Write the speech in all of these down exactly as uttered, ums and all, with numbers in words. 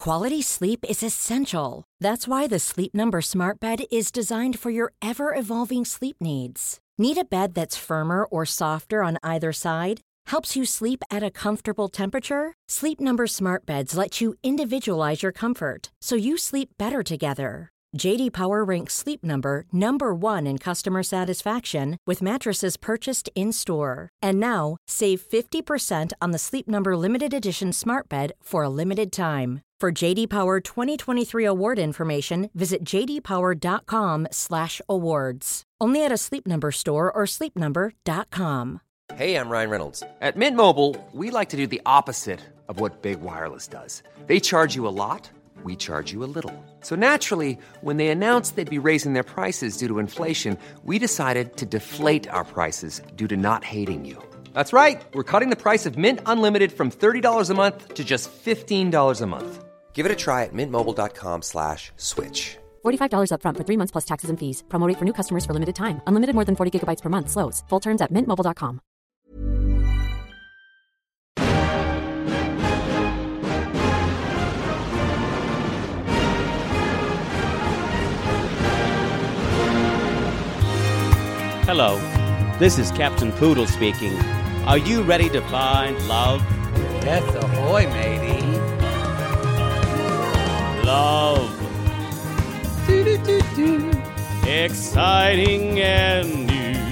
Quality sleep is essential. That's why the Sleep Number Smart Bed is designed for your ever-evolving sleep needs. Need a bed that's firmer or softer on either side? Helps you sleep at a comfortable temperature? Sleep Number Smart Beds let you individualize your comfort, so you sleep better together. J D Power ranks Sleep Number number one in customer satisfaction with mattresses purchased in-store. And now, save fifty percent on the Sleep Number Limited Edition Smart Bed for a limited time. For J D Power twenty twenty-three award information, visit j d power dot com slash awards. Only at a Sleep Number store or sleep number dot com. Hey, I'm Ryan Reynolds. At Mint Mobile, we like to do the opposite of what Big Wireless does. They charge you a lot. We charge you a little. So naturally, when they announced they'd be raising their prices due to inflation, we decided to deflate our prices due to not hating you. That's right. We're cutting the price of Mint Unlimited from thirty dollars a month to just fifteen dollars a month. Give it a try at mintmobile.com slash switch. forty-five dollars up front for three months plus taxes and fees. Promo rate for new customers for limited time. Unlimited more than forty gigabytes per month. Slows full terms at mint mobile dot com. Hello, this is Captain Poodle speaking. Are you ready to find love? Yes, ahoy, matey. Love. Do-do-do-do. Exciting and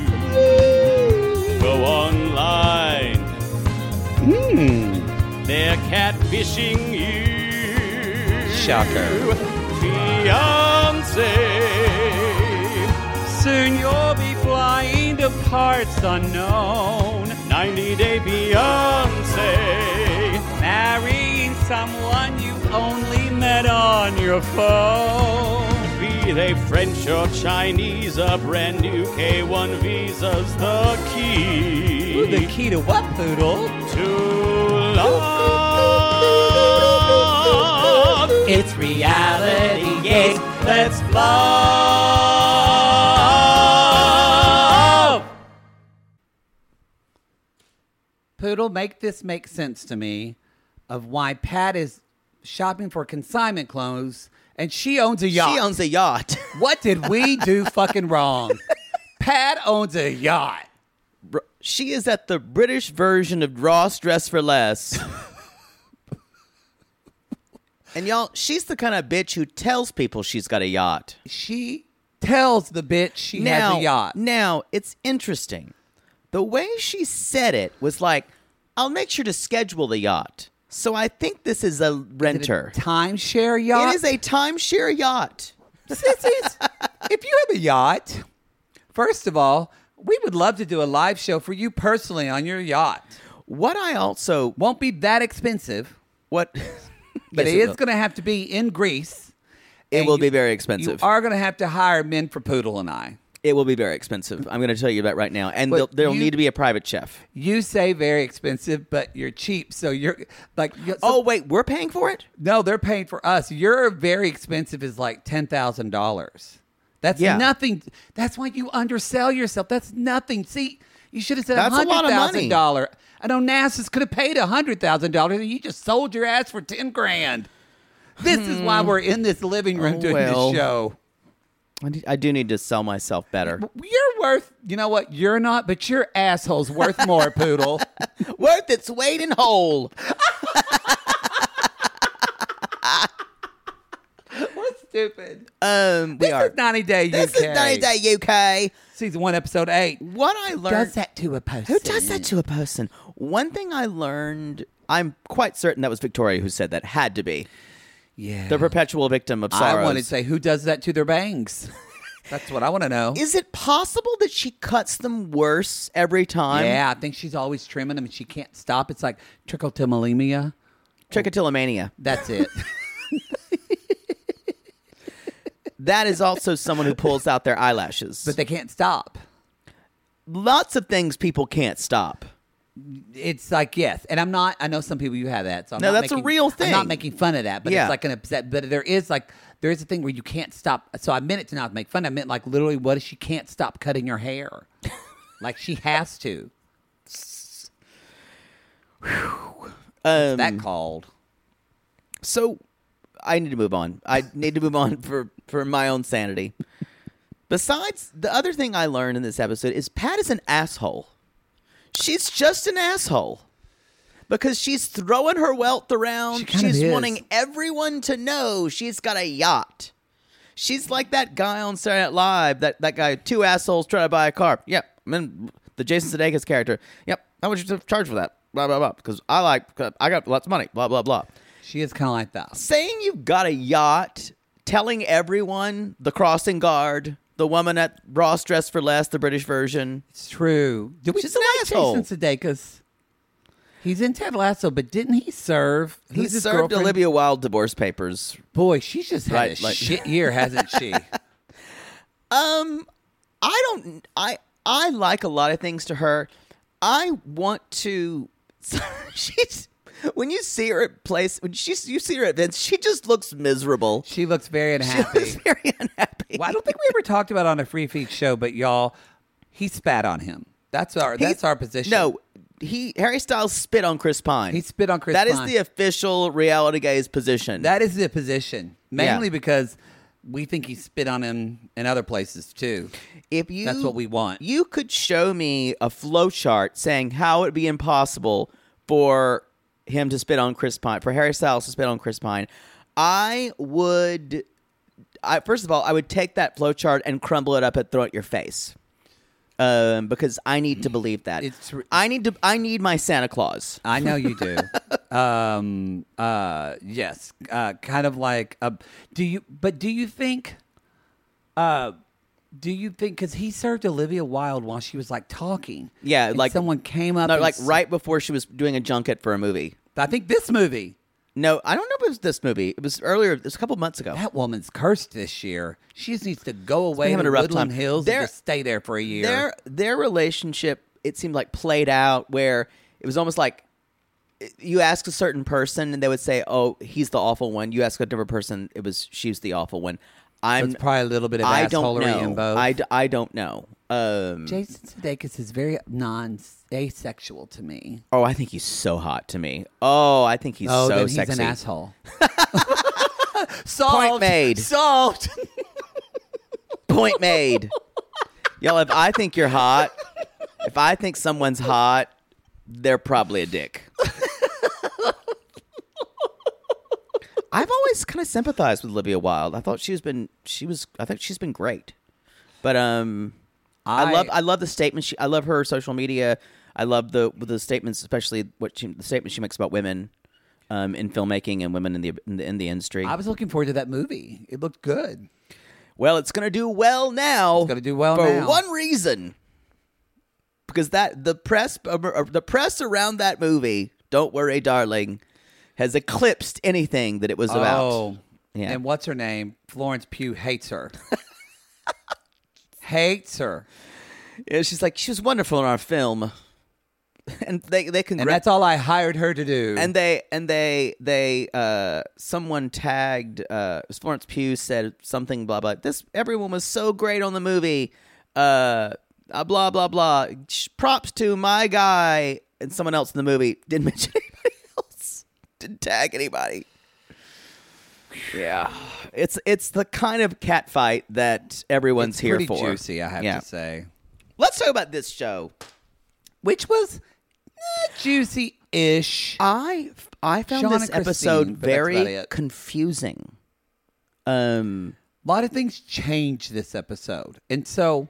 new. Go online. Hmm. They're catfishing you. Shocker. Fiancé. Soon you'll be flying to parts unknown. ninety Day Fiancé. Marrying someone you only met on your phone. Be they French or Chinese, a brand new K one visa's the key. Ooh, the key to what, Poodle? To love. It's reality, yes, let's love. Poodle, make this make sense to me of why Pat is shopping for consignment clothes and she owns a yacht. She owns a yacht. What did we do fucking wrong? Pat owns a yacht. She is at the British version of Ross Dress for Less. And y'all, she's the kind of bitch who tells people she's got a yacht. She tells the bitch she now, has a yacht. Now, it's interesting. The way she said it was like, I'll make sure to schedule the yacht. So I think this is a renter. Is it a timeshare yacht? It is a timeshare yacht. Sissies, if you have a yacht, first of all, we would love to do a live show for you personally on your yacht. What I also... Won't be that expensive. What... But yes, it, it is going to have to be in Greece. It will you, be very expensive. You are going to have to hire men for Poodle and I. It will be very expensive. I'm going to tell you that right now. And But there'll you- need to be a private chef. You say very expensive, but you're cheap. So you're like... you- so- Oh, wait, we're paying for it? No, they're paying for us. Your very expensive is like ten thousand dollars. That's Yeah. nothing. That's why you undersell yourself. That's nothing. See, you should have said That's a lot one hundred of thousand money. dollars. I know NASA's could have paid one hundred thousand dollars and you just sold your ass for ten grand. This is why we're in this living room Oh, doing well. this show. I need- I do need to sell myself better. You're worth, you know what? You're not, but your asshole's worth more, Poodle. Worth its weight in whole. What's stupid? Um, we This are. is ninety Day U K. This is ninety Day U K. Season one, episode eight. What I learned. Does that to a person? Who does that to a person? One thing I learned, I'm quite certain that was Victoria who said that. Had to be. Yeah. The perpetual victim of sorrows. I want to say, who does that to their bangs? That's what I want to know. Is it possible that she cuts them worse every time? Yeah, I think she's always trimming them and she can't stop. It's like trichotillomania. Trichotillomania. That's it. That is also someone who pulls out their eyelashes. But they can't stop. Lots of things people can't stop. It's like, yes. And I'm not, I know some people you have that. So I'm No, not that's a making, real thing. I'm not making fun of that, but Yeah. it's like an upset. But there is like, there is a thing where you can't stop. So I meant it to not make fun. I meant like literally, what if she can't stop cutting her hair? Like she has to. Um, That called. So I need to move on. I need to move on for, for my own sanity. Besides, the other thing I learned in this episode is Pat is an asshole. She's just an asshole. Because she's throwing her wealth around. She kind she's of is. wanting everyone to know she's got a yacht. She's like that guy on Saturday Night Live. That, that guy, two assholes trying to buy a car. Yep. I mean, the Jason Sudeikis character. Yep. How much you charge for that? Blah, blah, blah. Because I like, I got lots of money. Blah, blah, blah. She is kind of like that. Saying you've got a yacht, telling everyone, the crossing guard, the woman at Ross Dress for Less, the British version. It's true. Did we She's still an like asshole. Jason Sudeikis? He's in Ted Lasso, but didn't he serve? He who's his served girlfriend? Olivia Wilde divorce papers. Boy, she's just had Right, a like- shit year, hasn't she? Um, I don't. I I like a lot of things to her. I want to. She's when you see her at place when she you see her at events, she just looks miserable. She looks very She unhappy. looks very unhappy. Well, I don't think we ever talked about it on a free feed show, but y'all, he spat on him. That's our He- that's our position. No, he Harry Styles spit on Chris Pine. He spit on Chris That is Pine. the official reality gaze position. That is the position, mainly Yeah. because we think he spit on him in other places too. if you That's what we want. You could show me a flow chart saying how it'd be impossible for him to spit on Chris Pine, for Harry Styles to spit on Chris Pine. I would, I first of all, I would take that flow chart and crumble it up and throw it at your face. Um, because I need to believe that. It's- I need to. I need my Santa Claus. I know you do. um. Uh. Yes. Uh. Kind of like. Uh, do you? But do you think? Uh. Do you think? Because he served Olivia Wilde while she was like talking. Yeah, and like- someone came up. No, and like s- right before she was doing a junket for a movie. I think this movie. No, I don't know if it was this movie. It was earlier. It was a couple months ago. That woman's cursed this year. She just needs to go away having to a rough Woodland time. Hills They're- and just stay there for a year. Their their relationship, it seemed like played out where it was almost like you ask a certain person and they would say, "Oh, he's the awful one." You ask a different person, it was she's the awful one. I'm It's probably a little bit of I don't assholery know. in both. I, d- I don't know. Um, Jason Sudeikis is very non-asexual to me. oh, I think he's so hot to me. Oh, I think he's oh, so then he's sexy. an asshole. Solved. Point made. Solved. Point made. Y'all, if I think you're hot, if I think someone's hot, they're probably a dick. I've always kind of sympathized with Olivia Wilde. I thought she's been she was I think she's been great. But um I, I- love I love the statement she I love her social media. I love the the statements, especially what she, the statement she makes about women um, in filmmaking and women in the in the, in the industry. I was looking forward to that movie. It looked good. Well, it's going to do well now. It's gonna do well for now. one reason, because that the press uh, the press around that movie, Don't Worry, Darling, has eclipsed anything that it was about. Oh, Yeah. And what's her name? Florence Pugh hates her. hates her. Yeah, she's like she was wonderful in our film, and they they congr- And that's all I hired her to do. And they and they they uh someone tagged uh Florence Pugh said something blah blah. This everyone was so great on the movie. Uh, uh blah blah blah. Props to my guy, and someone else in the movie didn't mention anybody else. Didn't tag anybody. Yeah, it's it's the kind of cat fight that everyone's it's here pretty for. juicy, I have Yeah. to say. Let's talk about this show. Which was eh, juicy-ish. I I found Sean this and Christine, episode but that's about very it. confusing. Um, A lot of things changed this episode. And so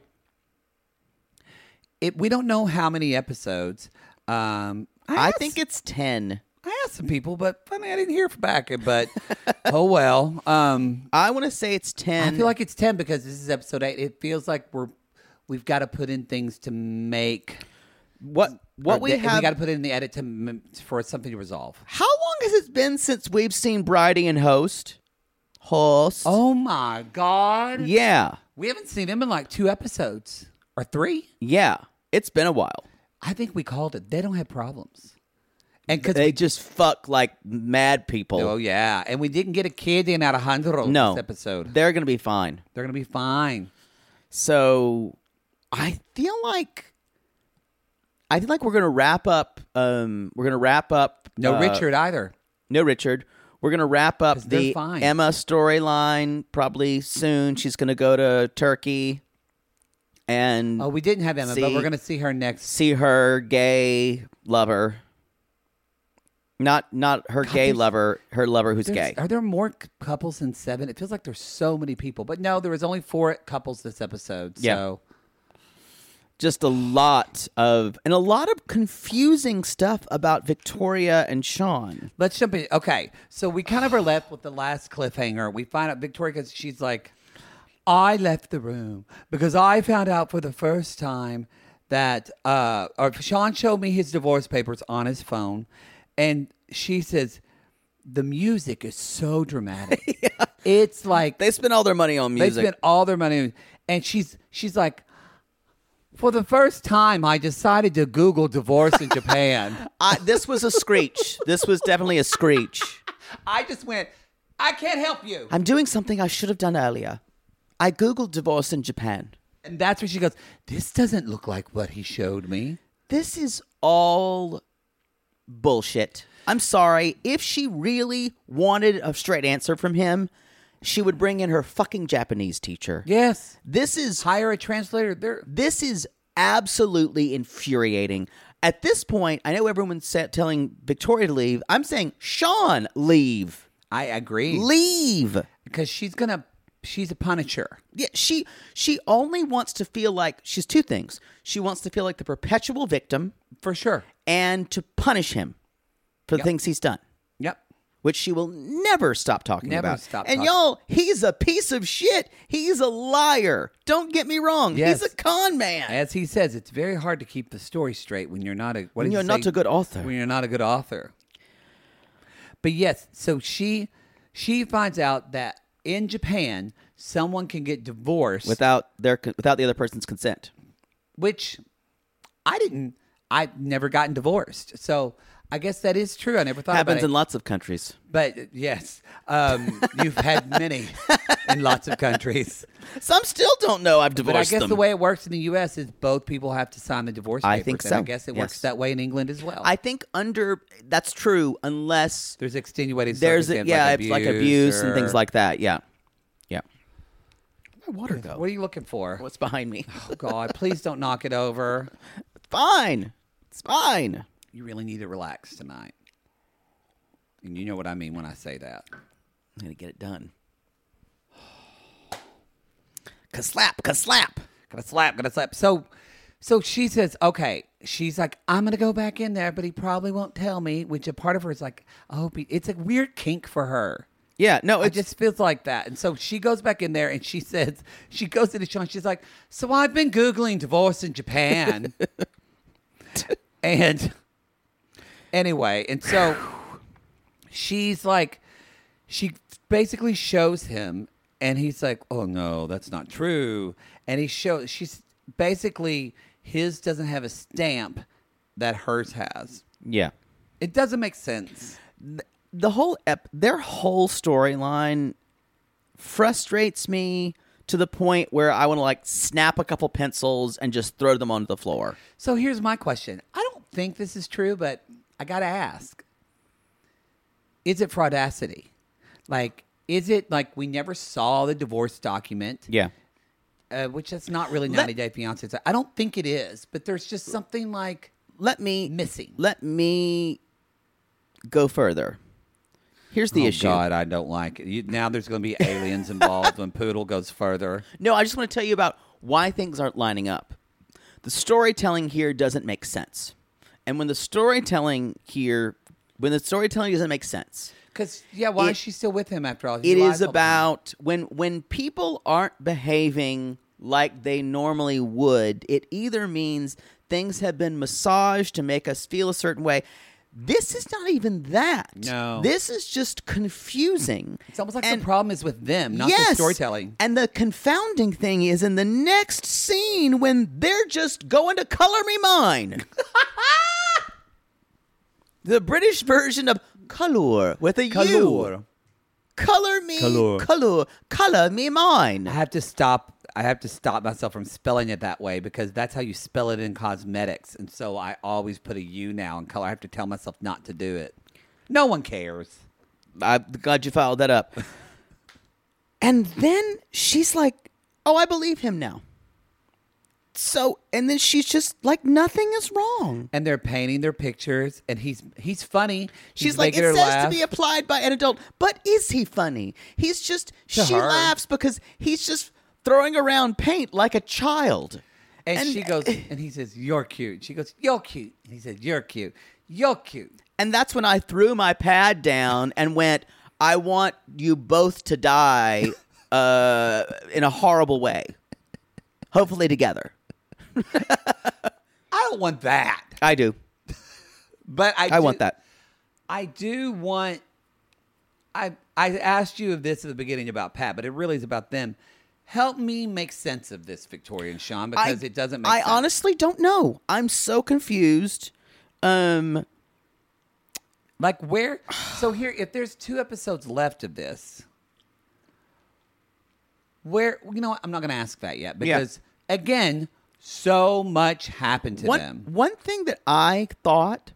it we don't know how many episodes. Um, I, I asked- think it's ten. I asked some people, but funny, I didn't hear back. But oh well. Um, I want to say it's ten. I feel like it's ten because this is episode eight. It feels like we're we've got to put in things to make what what or we the- have. We got to put it in the edit to m- for something to resolve. How long has it been since we've seen Bridie and Host? Host. Oh my god! yeah, We haven't seen him in like two episodes or three. yeah. It's been a while. I think we called it. They don't have problems. And because They just fuck like mad people. oh yeah, and we didn't get a kid in Alejandro no, this episode. They're gonna be fine. They're gonna be fine. So I feel like I feel like we're gonna wrap up. Um, we're gonna wrap up. No uh, Richard either. No Richard. We're going to wrap up 'Cause they're the fine. Emma storyline probably soon. She's going to go to Turkey and Oh, we didn't have Emma, but See- we're going to see her next. see her gay lover. Not not her God, gay there's- lover, her lover who's There's- gay. Are there more c- couples than seven? It feels like there's so many people. But no, there was only four couples this episode. Yeah. So Just a lot of, and a lot of confusing stuff about Victoria and Sean. let's jump in. Okay. So we kind of are left with the last cliffhanger. We find out Victoria, because she's like, I left the room because I found out for the first time that, uh, or Sean showed me his divorce papers on his phone. And she says, the music is so dramatic. It's like, They spent all their money on they music. spent all their money. And she's, she's like, for the first time, I decided to Google divorce in Japan. I, this was a screech. This was definitely a screech. I just went, I can't help you. I'm doing something I should have done earlier. I Googled divorce in Japan. And that's where she goes, this doesn't look like what he showed me. This is all bullshit. I'm sorry. If she really wanted a straight answer from him, she would bring in her fucking Japanese teacher. Yes. This is Hire a translator. There. this is absolutely infuriating. At this point, I know everyone's set telling Victoria to leave. I'm saying, Sean, leave. I agree. Leave. Because she's going to, she's a punisher. Yeah, she she only wants to feel like she's two things. She wants to feel like the perpetual victim For sure. and to punish him for the Yep. things he's done, Yep. which she will never stop talking Never about. stop and talking. y'all, he's a piece of shit. He's a liar. Don't get me wrong. Yes. He's a con man. As he says, it's very hard to keep the story straight when you're not a what When did you're he not say? a good author. When you're not a good author. But yes, so she she finds out that in Japan someone can get divorced, without their without the other person's consent. which I didn't. I've never gotten divorced, so I guess that is true. I never thought Happens about in it. lots of countries. But yes, um, you've had many in lots of countries. Some still don't know I've But divorced I guess them. the way it works in the U S is both people have to sign the divorce I papers. think and so, I guess it works yes. that way in England as well. I think under that's true unless There's extenuating there's a, circumstances yeah, like it's like abuse abuse and or- things like that. Yeah, yeah. Where'd my water go? What are you looking for? What's behind me? Oh, God, please don't knock it over. It's fine. It's fine. You really need to relax tonight. And you know what I mean when I say that. I'm gonna get it done. Ka-slap, ka-slap. Gotta slap, gotta slap. So, so she says, okay. She's like, I'm gonna go back in there, but he probably won't tell me. Which a part of her is like, I hope he. It's a weird kink for her. Yeah, no, It it's just feels like that. And so she goes back in there and she says, she goes into Sean. She's like, so I've been Googling divorce in Japan. and anyway, and so she's like, she basically shows him and he's like, oh no, that's not true. And he shows, she's basically, his doesn't have a stamp that hers has. yeah. It doesn't make sense. The whole ep- their whole storyline frustrates me to the point where I want to like snap a couple pencils and just throw them onto the floor. So here's my question. I don't think this is true, but I got to ask. Is it fraudacity? Like, is it like we never saw the divorce document? Yeah. Uh, which that's not really Let- ninety Day Fiance. I don't think it is, but there's just something like Let me missing. Let me go further. Here's the oh issue. God, I don't like it. You, now there's going to be aliens involved when Poodle goes further. No, I just want to tell you about why things aren't lining up. The storytelling here doesn't make sense. And when the storytelling here, when the storytelling doesn't make sense, Because, yeah, why It- is she still with him after all? He it lies is all the time. about when when people aren't behaving like they normally would, it either means things have been massaged to make us feel a certain way. This is not even that. No. This is just confusing. It's almost like And- the problem is with them, not yes. the storytelling. And the confounding thing is in the next scene when they're just going to color me mine. The British version of color with a U. Color. Color me, Color. color, color me mine. I have to stop. I have to stop myself from spelling it that way because that's how you spell it in cosmetics. And so I always put a U now in color. I have to tell myself not to do it. No one cares. I'm glad you followed that up. And then she's like, oh, I believe him now. So, and then she's just like, nothing is wrong. And they're painting their pictures, and he's he's funny. He's She's like, making it her says laugh. to be applied by an adult. But is he funny? He's just, To she her. laughs because he's just throwing around paint like a child. And, she goes, and he says, you're cute. She goes, you're cute. And he says, you're cute. You're cute. And that's when I threw my pad down and went, I want you both to die uh, in a horrible way. Hopefully together. I don't want that. I do. But I I do, want that. I do want. I I asked you of this at the beginning about Pat, but it really is about them. Help me make sense of this, Victoria and Sean, because I, it doesn't make I sense. honestly don't know. I'm so confused. Um, Like where? So here, if there's two episodes left of this, where you know what? I'm not going to ask that yet because again, so much happened to one, them. One thing that I thought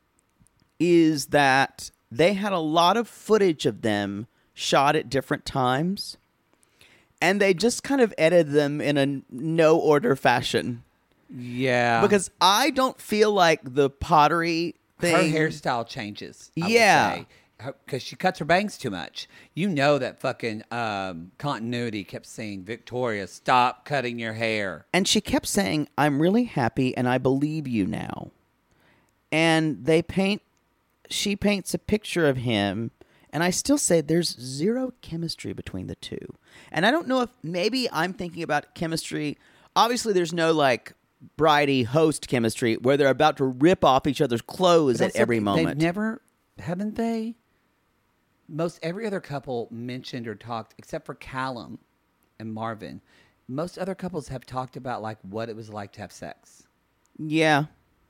is that they had a lot of footage of them shot at different times, and they just kind of edited them in a no order fashion. Yeah, Because I don't feel like the pottery thing. her hairstyle changes. I Yeah. because she cuts her bangs too much. You know that fucking um, continuity kept saying, "Victoria, stop cutting your hair." And she kept saying, I'm really happy and I believe you now. And they paint, she paints a picture of him. And I still say there's zero chemistry between the two. And I don't know if maybe I'm thinking about chemistry. Obviously, there's no like bridey host chemistry where they're about to rip off each other's clothes But at that's every okay. moment. They've never, haven't they? Most every other couple mentioned or talked, except for Callum and Marvin. Most other couples have talked about like what it was like to have sex. yeah.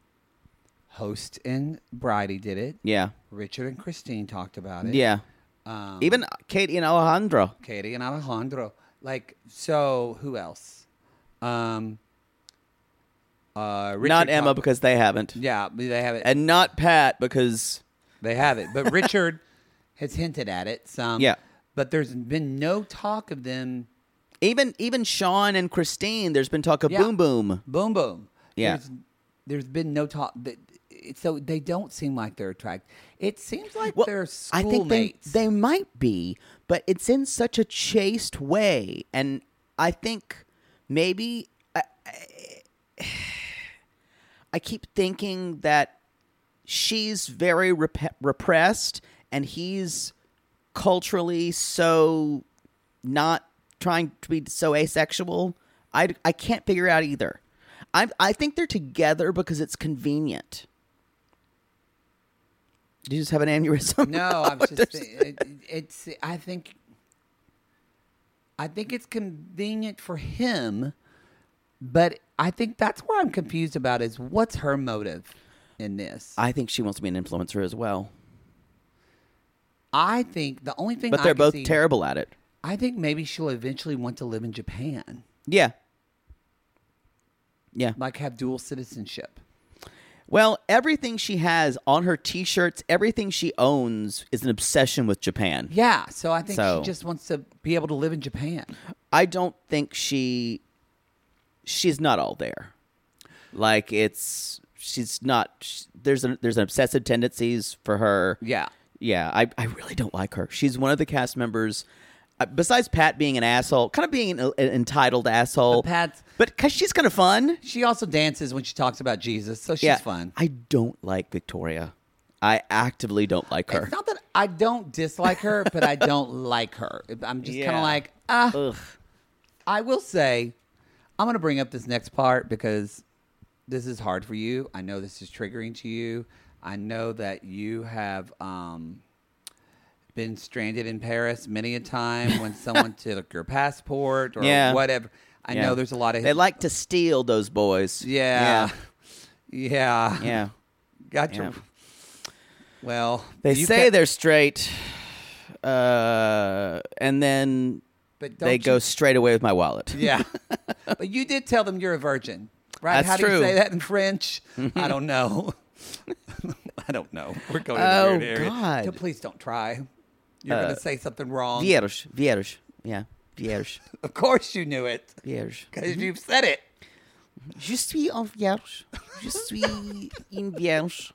Host and Bridie did it. Yeah. Richard and Christine talked about it. Yeah. Um, Even Katie and Alejandro. Katie and Alejandro. Like, so who else? Um, uh, Richard Not Emma talked- because they haven't. Yeah, they have it. And not Pat because They have it. But Richard has hinted at it some. Yeah. But there's been no talk of them. even even Sean and Christine, there's been talk of Yeah. Boom Boom. Boom, boom. Yeah. There's, there's been no talk. that- So they don't seem like they're attracted. It seems like Well, they're I think they, schoolmates. they might be, but it's in such a chaste way. And I think maybe I, I, I keep thinking that she's very rep- repressed and he's culturally so not trying to be so asexual. I, I can't figure out either. I I think they're together because it's convenient. Did you just have an aneurysm? No, I'm just. It, it's. I think. I think it's convenient for him, but I think that's where I'm confused about is what's her motive in this. I think she wants to be an influencer as well. I think the only thing, But I they're can both see- terrible at it. I think maybe she'll eventually want to live in Japan, Yeah. Yeah. like have dual citizenship. Well, everything she has on her T-shirts, everything she owns is an obsession with Japan. Yeah, so I think So- she just wants to be able to live in Japan. I don't think she... She's not all there. Like, it's... She's not... sh there's an, there's an obsessive tendencies for her. Yeah. Yeah, I, I really don't like her. She's one of the cast members... Uh, besides Pat being an asshole, kind of being an, an entitled asshole. But Pat's- But cause she's kind of fun. She also dances when she talks about Jesus, so she's yeah, fun. I don't like Victoria. I actively don't like her. It's not that I don't dislike her, but I don't like her. I'm just kind Yeah. of like, ah. Ugh. I will say, I'm going to bring up this next part because this is hard for you. I know this is triggering to you. I know that you have um, been stranded in Paris many a time when someone took your passport or Yeah. whatever. I Yeah. know there's a lot of... They like to steal those boys. Yeah. Yeah. Yeah. Yeah. Gotcha. Yeah. Well, They you say ca- they're straight, uh, and then but don't they you- go straight away with my wallet. Yeah. But you did tell them you're a virgin, right? That's How do true. you say that in French? I don't know. I don't know. We're going Oh, in a weird area. God. So please don't try. You're Uh, going to say something wrong. Vierge. Vierge. Yeah. Vierge. Of course you knew it. Vierge. Because you've said it. Je suis en vierge. Je suis une vierge.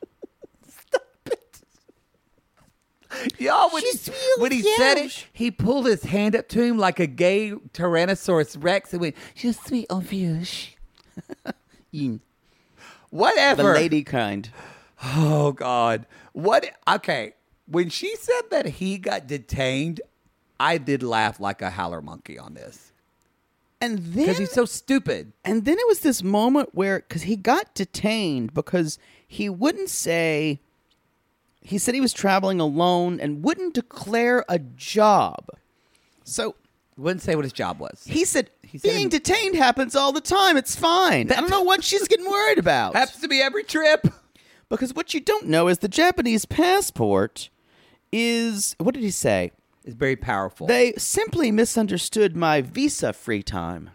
Y'all, when, Je he, suis when he said it, vierge. he pulled his hand up to him like a gay Tyrannosaurus Rex and went, Je suis en vierge. Une. Whatever. The lady kind. Oh, God. What? Okay. When she said that he got detained, I did laugh like a howler monkey on this. And then Because he's so stupid. And then it was this moment where, because he got detained because he wouldn't say, he said he was traveling alone and wouldn't declare a job. So Wouldn't say what his job was. he said, He said being he- detained happens all the time. It's fine. I don't know what she's getting worried about. Happens to be every trip. Because what you don't know is the Japanese passport is, what did he say? It's very powerful. They simply misunderstood my visa free time.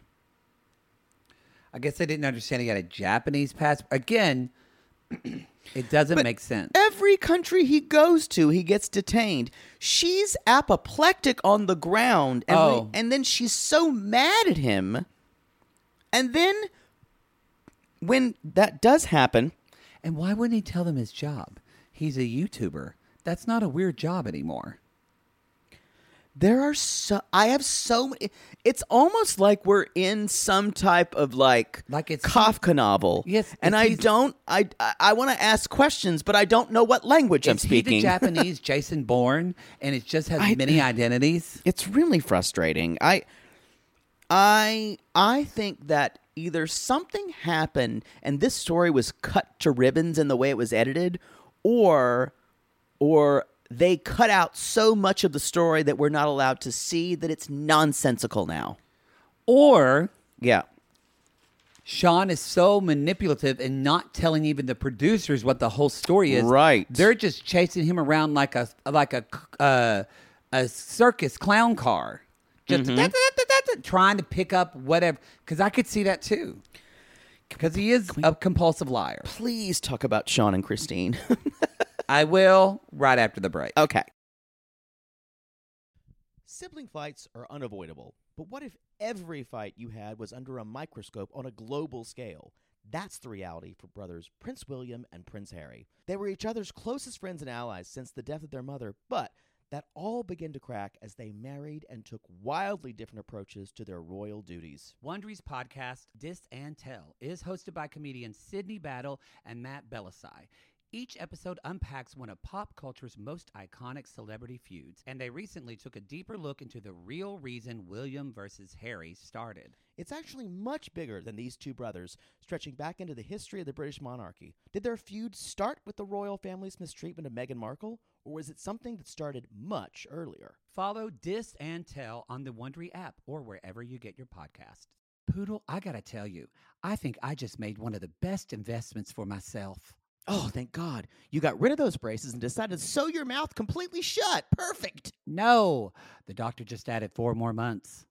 I guess they didn't understand he had a Japanese passport. Again, it doesn't But make sense. Every country he goes to, he gets detained. She's apoplectic on the ground, and, Oh. we- and then she's so mad at him. And then when that does happen, And why wouldn't he tell them his job? He's a YouTuber. That's not a weird job anymore. there are so I have so many. It's almost like we're in some type of like Like it's- Kafka novel. Yes, and it's- I he's- don't. I I, I want to ask questions, but I don't know what language I'm Is he speaking. the Japanese Jason Bourne, and it just has I- many identities? It's really frustrating. I I I think that either something happened and this story was cut to ribbons in the way it was edited, or or they cut out so much of the story that we're not allowed to see that it's nonsensical now. Or Yeah. Sean is so manipulative and not telling even the producers what the whole story is. Right. They're just chasing him around like a like a uh, a circus clown car, just Mm-hmm. da- da- da- da- da- trying to pick up whatever. Because I could see that too. Because he is a compulsive liar. Please talk about Sean and Christine. I will right after the break. Okay. Sibling fights are unavoidable, but what if every fight you had was under a microscope on a global scale? That's the reality for brothers Prince William and Prince Harry. They were each other's closest friends and allies since the death of their mother, but that all began to crack as they married and took wildly different approaches to their royal duties. Wondery's podcast, Dis and Tell, is hosted by comedians Sydney Battle and Matt Belisai. Each episode unpacks one of pop culture's most iconic celebrity feuds, and they recently took a deeper look into the real reason William versus Harry started. It's actually much bigger than these two brothers, stretching back into the history of the British monarchy. Did their feud start with the royal family's mistreatment of Meghan Markle, or was it something that started much earlier? Follow Dis and Tell on the Wondery app or wherever you get your podcasts. Poodle, I gotta tell you, I think I just made one of the best investments for myself. Oh, thank God. You got rid of those braces and decided to sew your mouth completely shut. Perfect. No, the doctor just added four more months.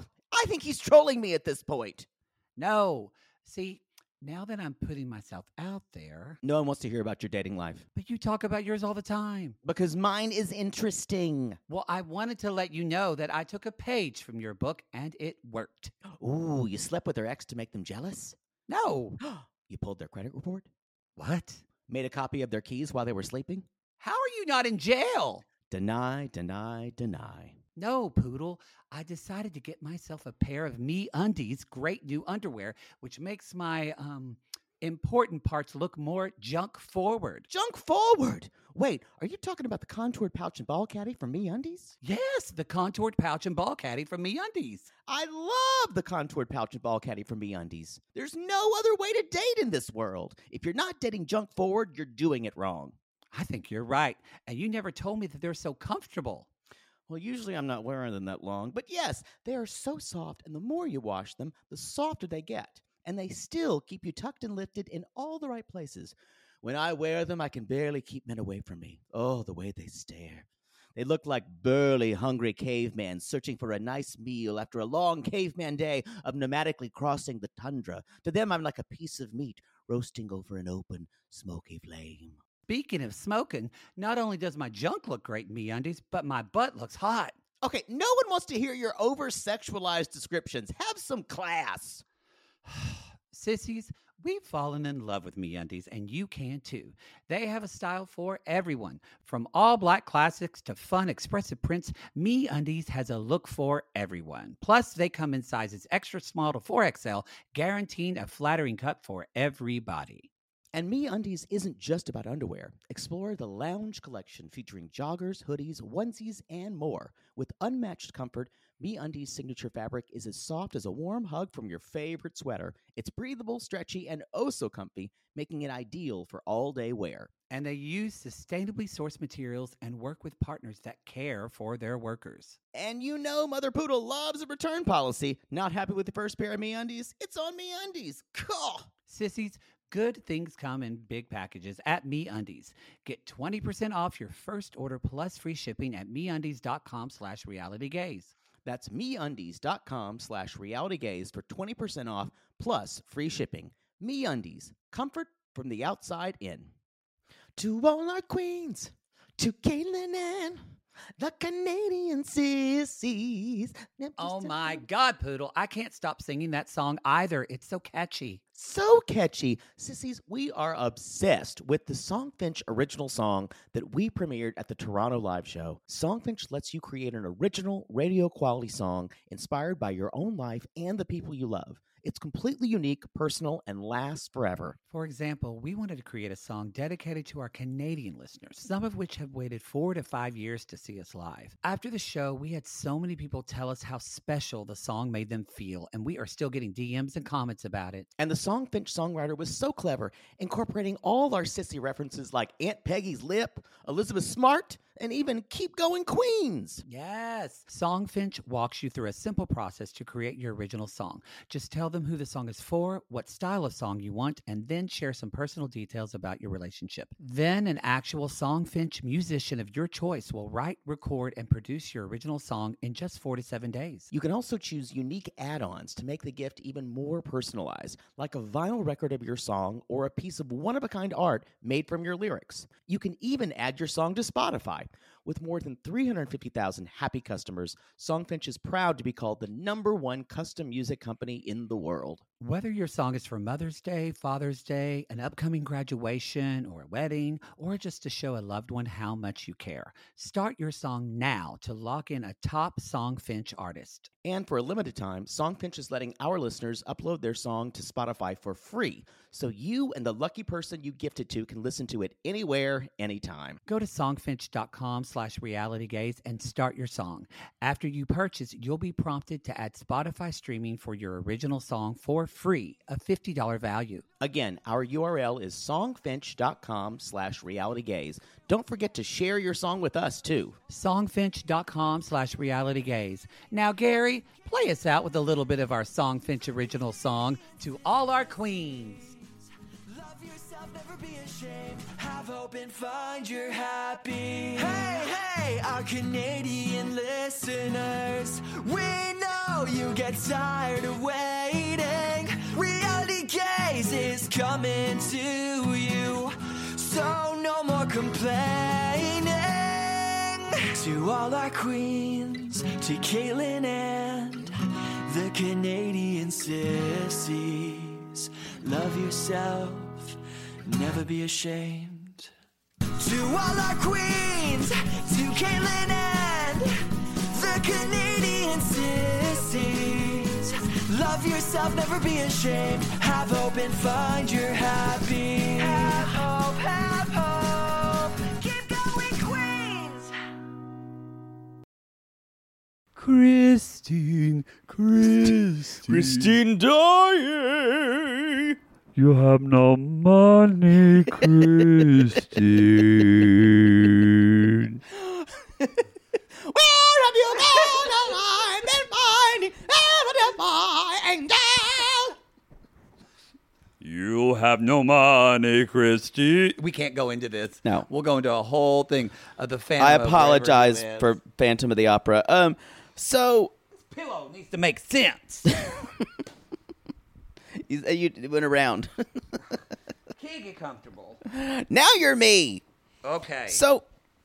I think he's trolling me at this point. No, see, now that I'm putting myself out there, No one wants to hear about your dating life. but you talk about yours all the time. Because mine is interesting. Well, I wanted to let you know that I took a page from your book and it worked. Ooh, you slept with their ex to make them jealous? No. You pulled their credit report? What? Made a copy of their keys while they were sleeping? How are you not in jail? Deny, deny, deny. No, Poodle. I decided to get myself a pair of Me Undies great new underwear, which makes my um important parts look more junk forward. Junk forward. Wait, are you talking about the contoured pouch and ball caddy from Me Undies? Yes, the contoured pouch and ball caddy from Me Undies. I love the contoured pouch and ball caddy from Me Undies. There's no other way to date in this world. If you're not dating junk forward, you're doing it wrong. I think you're right. And you never told me that they're so comfortable. Well, usually I'm not wearing them that long, but yes, they are so soft, and the more you wash them, the softer they get. And they still keep you tucked and lifted in all the right places. When I wear them, I can barely keep men away from me. Oh, the way they stare. They look like burly, hungry cavemen searching for a nice meal after a long caveman day of nomadically crossing the tundra. To them, I'm like a piece of meat roasting over an open, smoky flame. Speaking of smoking, not only does my junk look great in MeUndies, but my butt looks hot. Okay, no one wants to hear your over-sexualized descriptions. Have some class. Sissies, we've fallen in love with MeUndies, and you can too. They have a style for everyone. From all black classics to fun expressive prints, MeUndies has a look for everyone. Plus, they come in sizes extra small to four X L, guaranteeing a flattering cut for everybody. And MeUndies isn't just about underwear. Explore the Lounge collection featuring joggers, hoodies, onesies, and more. With unmatched comfort, MeUndies' signature fabric is as soft as a warm hug from your favorite sweater. It's breathable, stretchy, and oh so comfy, making it ideal for all-day wear. And they use sustainably sourced materials and work with partners that care for their workers. And you know Mother Poodle loves a return policy. Not happy with the first pair of MeUndies? It's on MeUndies. Cool. Sissies, good things come in big packages at MeUndies. Get twenty percent off your first order plus free shipping at MeUndies.com slash realitygaze. That's MeUndies.com slash realitygaze for twenty percent off plus free shipping. MeUndies, comfort from the outside in. To all our queens, to Caitlin and the Canadian sissies. Oh my God, Poodle, I can't stop singing that song either. It's so catchy. So catchy. Sissies, we are obsessed with the Songfinch original song that we premiered at the Toronto Live Show. Songfinch lets you create an original radio quality song inspired by your own life and the people you love. It's completely unique, personal, and lasts forever. For example, we wanted to create a song dedicated to our Canadian listeners, some of which have waited four to five years to see us live. After the show, we had so many people tell us how special the song made them feel, and we are still getting D Ms and comments about it. And the Songfinch songwriter was so clever, incorporating all our sissy references like Aunt Peggy's Lip, Elizabeth Smart, and even Keep Going Queens. Yes. Songfinch walks you through a simple process to create your original song. Just tell them who the song is for, what style of song you want, and then share some personal details about your relationship. Then an actual Songfinch musician of your choice will write, record, and produce your original song in just four to seven days. You can also choose unique add-ons to make the gift even more personalized, like a vinyl record of your song or a piece of one-of-a-kind art made from your lyrics. You can even add your song to Spotify. With more than three hundred fifty thousand happy customers, Songfinch is proud to be called the number one custom music company in the world. Whether your song is for Mother's Day, Father's Day, an upcoming graduation, or a wedding, or just to show a loved one how much you care, start your song now to lock in a top Songfinch artist. And for a limited time, Songfinch is letting our listeners upload their song to Spotify for free, so you and the lucky person you gifted to can listen to it anywhere, anytime. Go to songfinch.com slash realitygaze and start your song. After you purchase, you'll be prompted to add Spotify streaming for your original song for free, a fifty dollars value. Again, our U R L is songfinch.com slash realitygaze. Don't forget to share your song with us, too. Songfinch.com slash realitygaze. Now, Gary, play us out with a little bit of our Songfinch original song, To All Our Queens. Love yourself, never be ashamed. Have hope and find your happy. Hey, hey, our Canadian listeners. We know you get tired of waiting. Reality Gaze is coming to you. So no more complaining. To all our queens, to Caitlin and the Canadian sissies. Love yourself, never be ashamed. To all our queens, to Caitlin and the Canadian sissies. Love yourself, never be ashamed. Have hope and find your happy. Have hope, have hope. Keep going, Queens. Christine, Christine. Christine dying. You have no money, Christine. Where have you been? I've been finding my angel. You have no money, Christine. We can't go into this. No. We'll go into a whole thing of the Phantom I of apologize wherever it for is. Phantom of the Opera. Um, so Pillow needs to make sense. you, you went around. Can't get comfortable. Now you're me. Okay. So,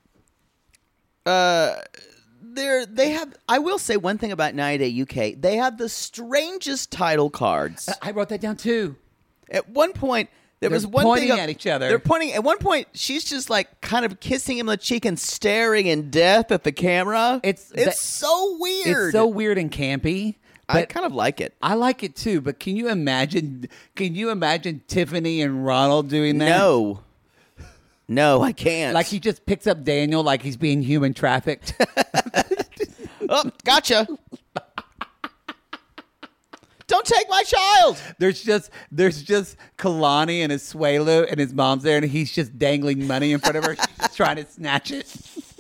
uh, they're, they have, I will say one thing about ninety Day U K. They have the strangest title cards. I wrote that down too. At one point, there They're was one pointing thing. at each other. They're pointing. At one point, she's just like kind of kissing him on the cheek and staring in death at the camera. It's it's that- so weird. It's so weird and campy. I But kind of like it. I like it too, but can you imagine? Can you imagine Tiffany and Ronald doing that? No, no, I can't. Like he just picks up Daniel like he's being human trafficked. oh, gotcha. Don't take my child. There's just there's just Kalani and his Suelu and his mom's there, and he's just dangling money in front of her. She's just trying to snatch it.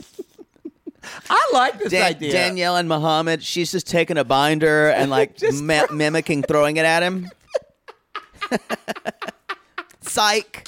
I like this Dan- idea. Danielle and Muhammad, she's just taking a binder and like Just mi- mimicking throwing it at him. Psych.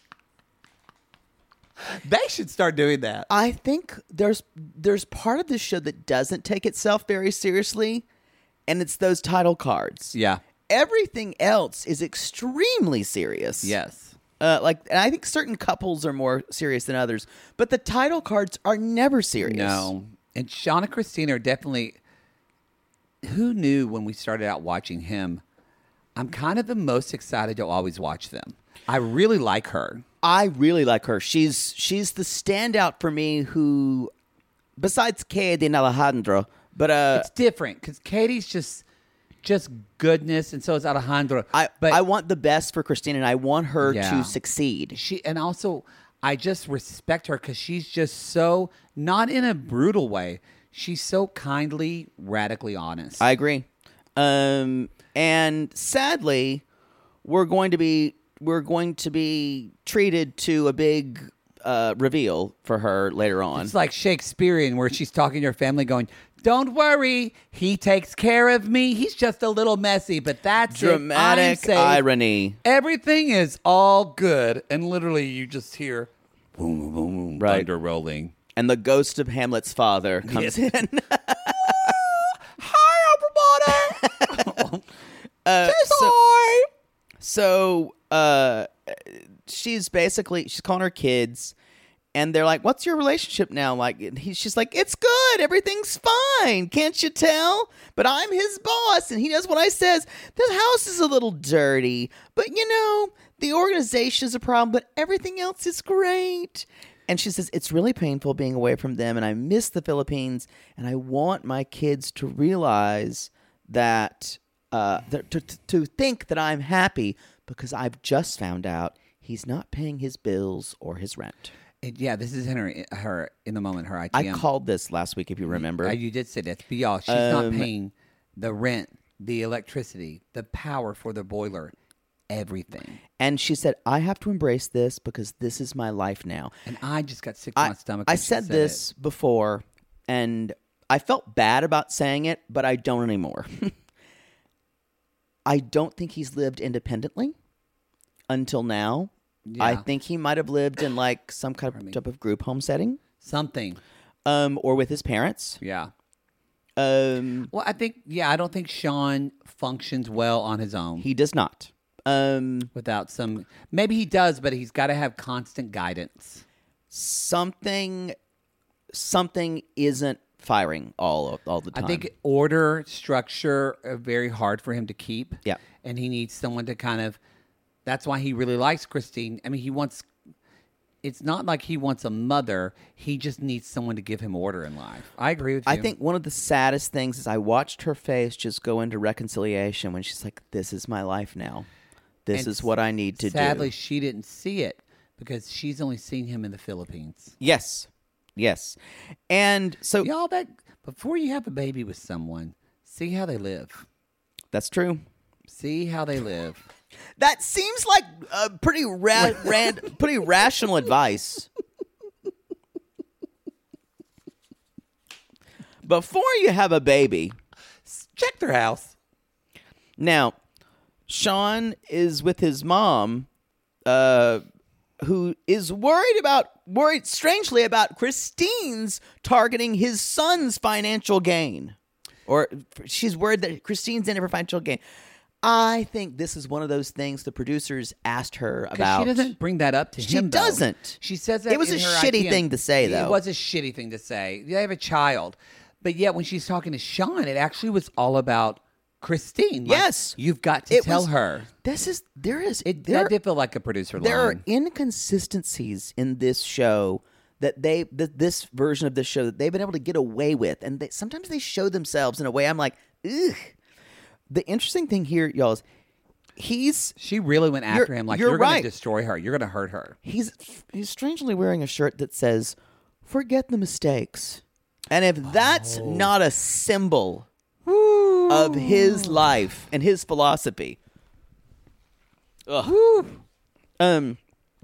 They should start doing that. I think there's there's part of this show that doesn't take itself very seriously, and it's those title cards. Yeah. Everything else is extremely serious. Yes. Uh, like, and I think certain couples are more serious than others, but the title cards are never serious. No. And Sean and Christine are definitely. Who knew when we started out watching him? I'm kind of the most excited to always watch them. I really like her. I really like her. She's she's the standout for me. Who, besides Katie and Alejandro, but uh, It's different because Katie's just just goodness, and so is Alejandro. I but I want the best for Christine, and I want her Yeah. to succeed. she and also I just respect her because she's just so not in a brutal way. She's so kindly, radically honest. I agree. Um, and sadly, we're going to be we're going to be treated to a big uh, reveal for her later on. It's like Shakespearean, where she's talking to her family, going, "Don't worry, he takes care of me. He's just a little messy, but that's it. I'm Dramatic safe. irony. Everything is all good." And literally, you just hear boom, boom, boom, boom, Right. thunder rolling. And the ghost of Hamlet's father comes Yes. in. Hi, everybody. Uh, Say so, hi. so uh, she's basically she's calling her kids, and they're like, "What's your relationship now?" Like, and he's she's like, "It's good, everything's fine. Can't you tell? But I'm his boss, and he does what I says. This house is a little dirty, but you know, the organization is a problem, but everything else is great." And she says, "It's really painful being away from them, and I miss the Philippines, and I want my kids to realize that, uh, that to, to, to think that I'm happy because I've just found out he's not paying his bills or his rent." And yeah, this is in her, her in the moment, her I I T M. called this last week, if you remember. Uh, you did say that. But y'all, she's not Um, paying the rent, the electricity, the power for the boiler, everything. And she said, "I have to embrace this because this is my life now." And I just got sick to my I, stomach. I when she said said this it. before, and I felt bad about saying it, but I don't anymore. I don't think he's lived independently until now. I Yeah. think he might have lived in like some kind of type of group home setting, Something. um, or with his parents. Yeah. Um, Well, I think, yeah, I don't think Sean functions well on his own he does not. Um, without some. Maybe he does, but he's got to have constant guidance. something, something isn't firing all all the time. I think order, structure are very hard for him to keep. Yeah. And he needs someone to kind of. That's why he really likes Christine. I mean, he wants. It's not like he wants a mother. He just needs someone to give him order in life. I agree with you. I think one of the saddest things is I watched her face just go into reconciliation when she's like, "This is my life now. This And is what I need to Sadly, do." she didn't see it because she's only seen him in the Philippines. Yes, yes, and so Y'all, that before you have a baby with someone, see how they live. that's true. See how they live. That seems like a pretty ra- rand- pretty rational advice. Before you have a baby, Check their house. now Sean is with his mom, uh, who is worried about worried strangely about Christine's targeting his son's financial gain, or she's worried that Christine's in it for financial gain. I think this is one of those things the producers asked her 'Cause about. she doesn't bring that up to She him. though. doesn't. She says that It was in a her shitty I P M. thing to say, though. It was a shitty thing to say. They have a child, but yet when she's talking to Sean, it actually was all about Christine. Like, Yes. you've got to It tell was- her. This is there is It there, that did feel like a producer there are line. inconsistencies in this show that they that this version of this show that they've been able to get away with, and they, sometimes they show themselves in a way I'm like, ugh. The interesting thing here, y'all, is he's She really went after You're- him like you're you're, going right. to destroy her. You're going to hurt her. he's he's strangely wearing a shirt that says "Forget the mistakes," and if that's Oh. not a symbol of his life and his philosophy, ugh. um,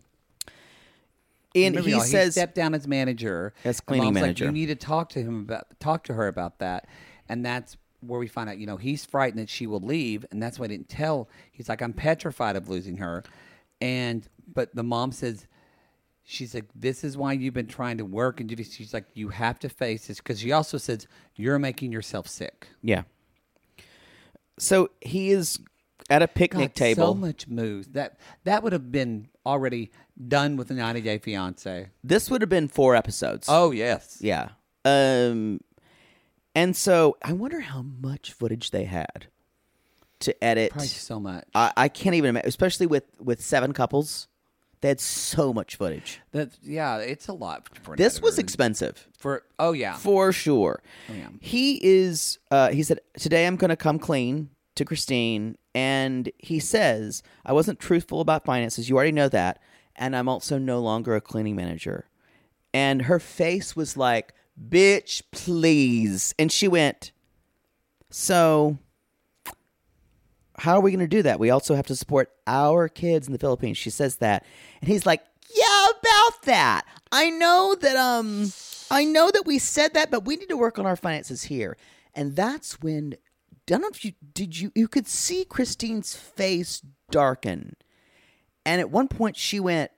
and Remember, he y'all, says, stepped down as manager. As and cleaning Mom's manager. Like, you need to talk to him about talk to her about that, and that's where we find out. You know, he's frightened that she will leave, and that's why I didn't tell. He's like, I'm petrified of losing her, and but the mom says. She's like, this is why you've been trying to work and do this. She's like, you have to face this because she also says you're making yourself sick. yeah. So he is at a picnic God, table. So much moves that that would have been already done with a ninety Day Fiance. This would have been four episodes. Oh yes, Yeah. Um, and so I wonder how much footage they had to edit. probably so much. I, I can't even imagine, especially with, with seven couples. They had so much footage. That's yeah, it's a lot for an This was editor. expensive. for oh yeah. For sure. Oh, yeah. He is, uh, he said, today I'm going to come clean to Christine. And he says, I wasn't truthful about finances. You already know that. And I'm also no longer a cleaning manager. And her face was like, bitch, please. And she went, so how are we going to do that? We also have to support our kids in the Philippines. She says that. And he's like, yeah, about that. I know that um I know that we said that, but we need to work on our finances here. And that's when I don't know if you did you you could see Christine's face darken. And at one point she went,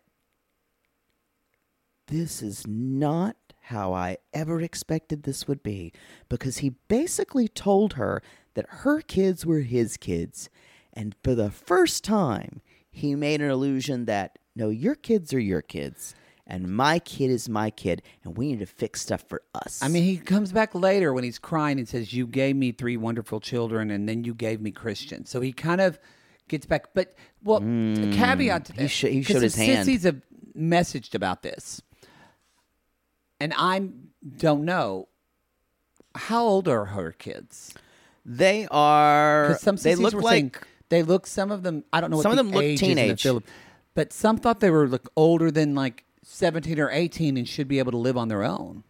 this is not how I ever expected this would be, because he basically told her that her kids were his kids. And for the first time, he made an illusion that, no, your kids are your kids, and my kid is my kid, and we need to fix stuff for us. I mean, he comes back later when he's crying and says, "You gave me three wonderful children, and then you gave me Christian." So he kind of gets back. But well, a caveat to he this, sho- he 'cause showed his the hand. sissies have messaged about this, and I don't know how old are her kids. they are, Because some they sissies look were like, saying they look. Some of them, I don't know. What Some of the them look age is in the teenage. Philip- but some thought they were look older than like seventeen or eighteen and should be able to live on their own.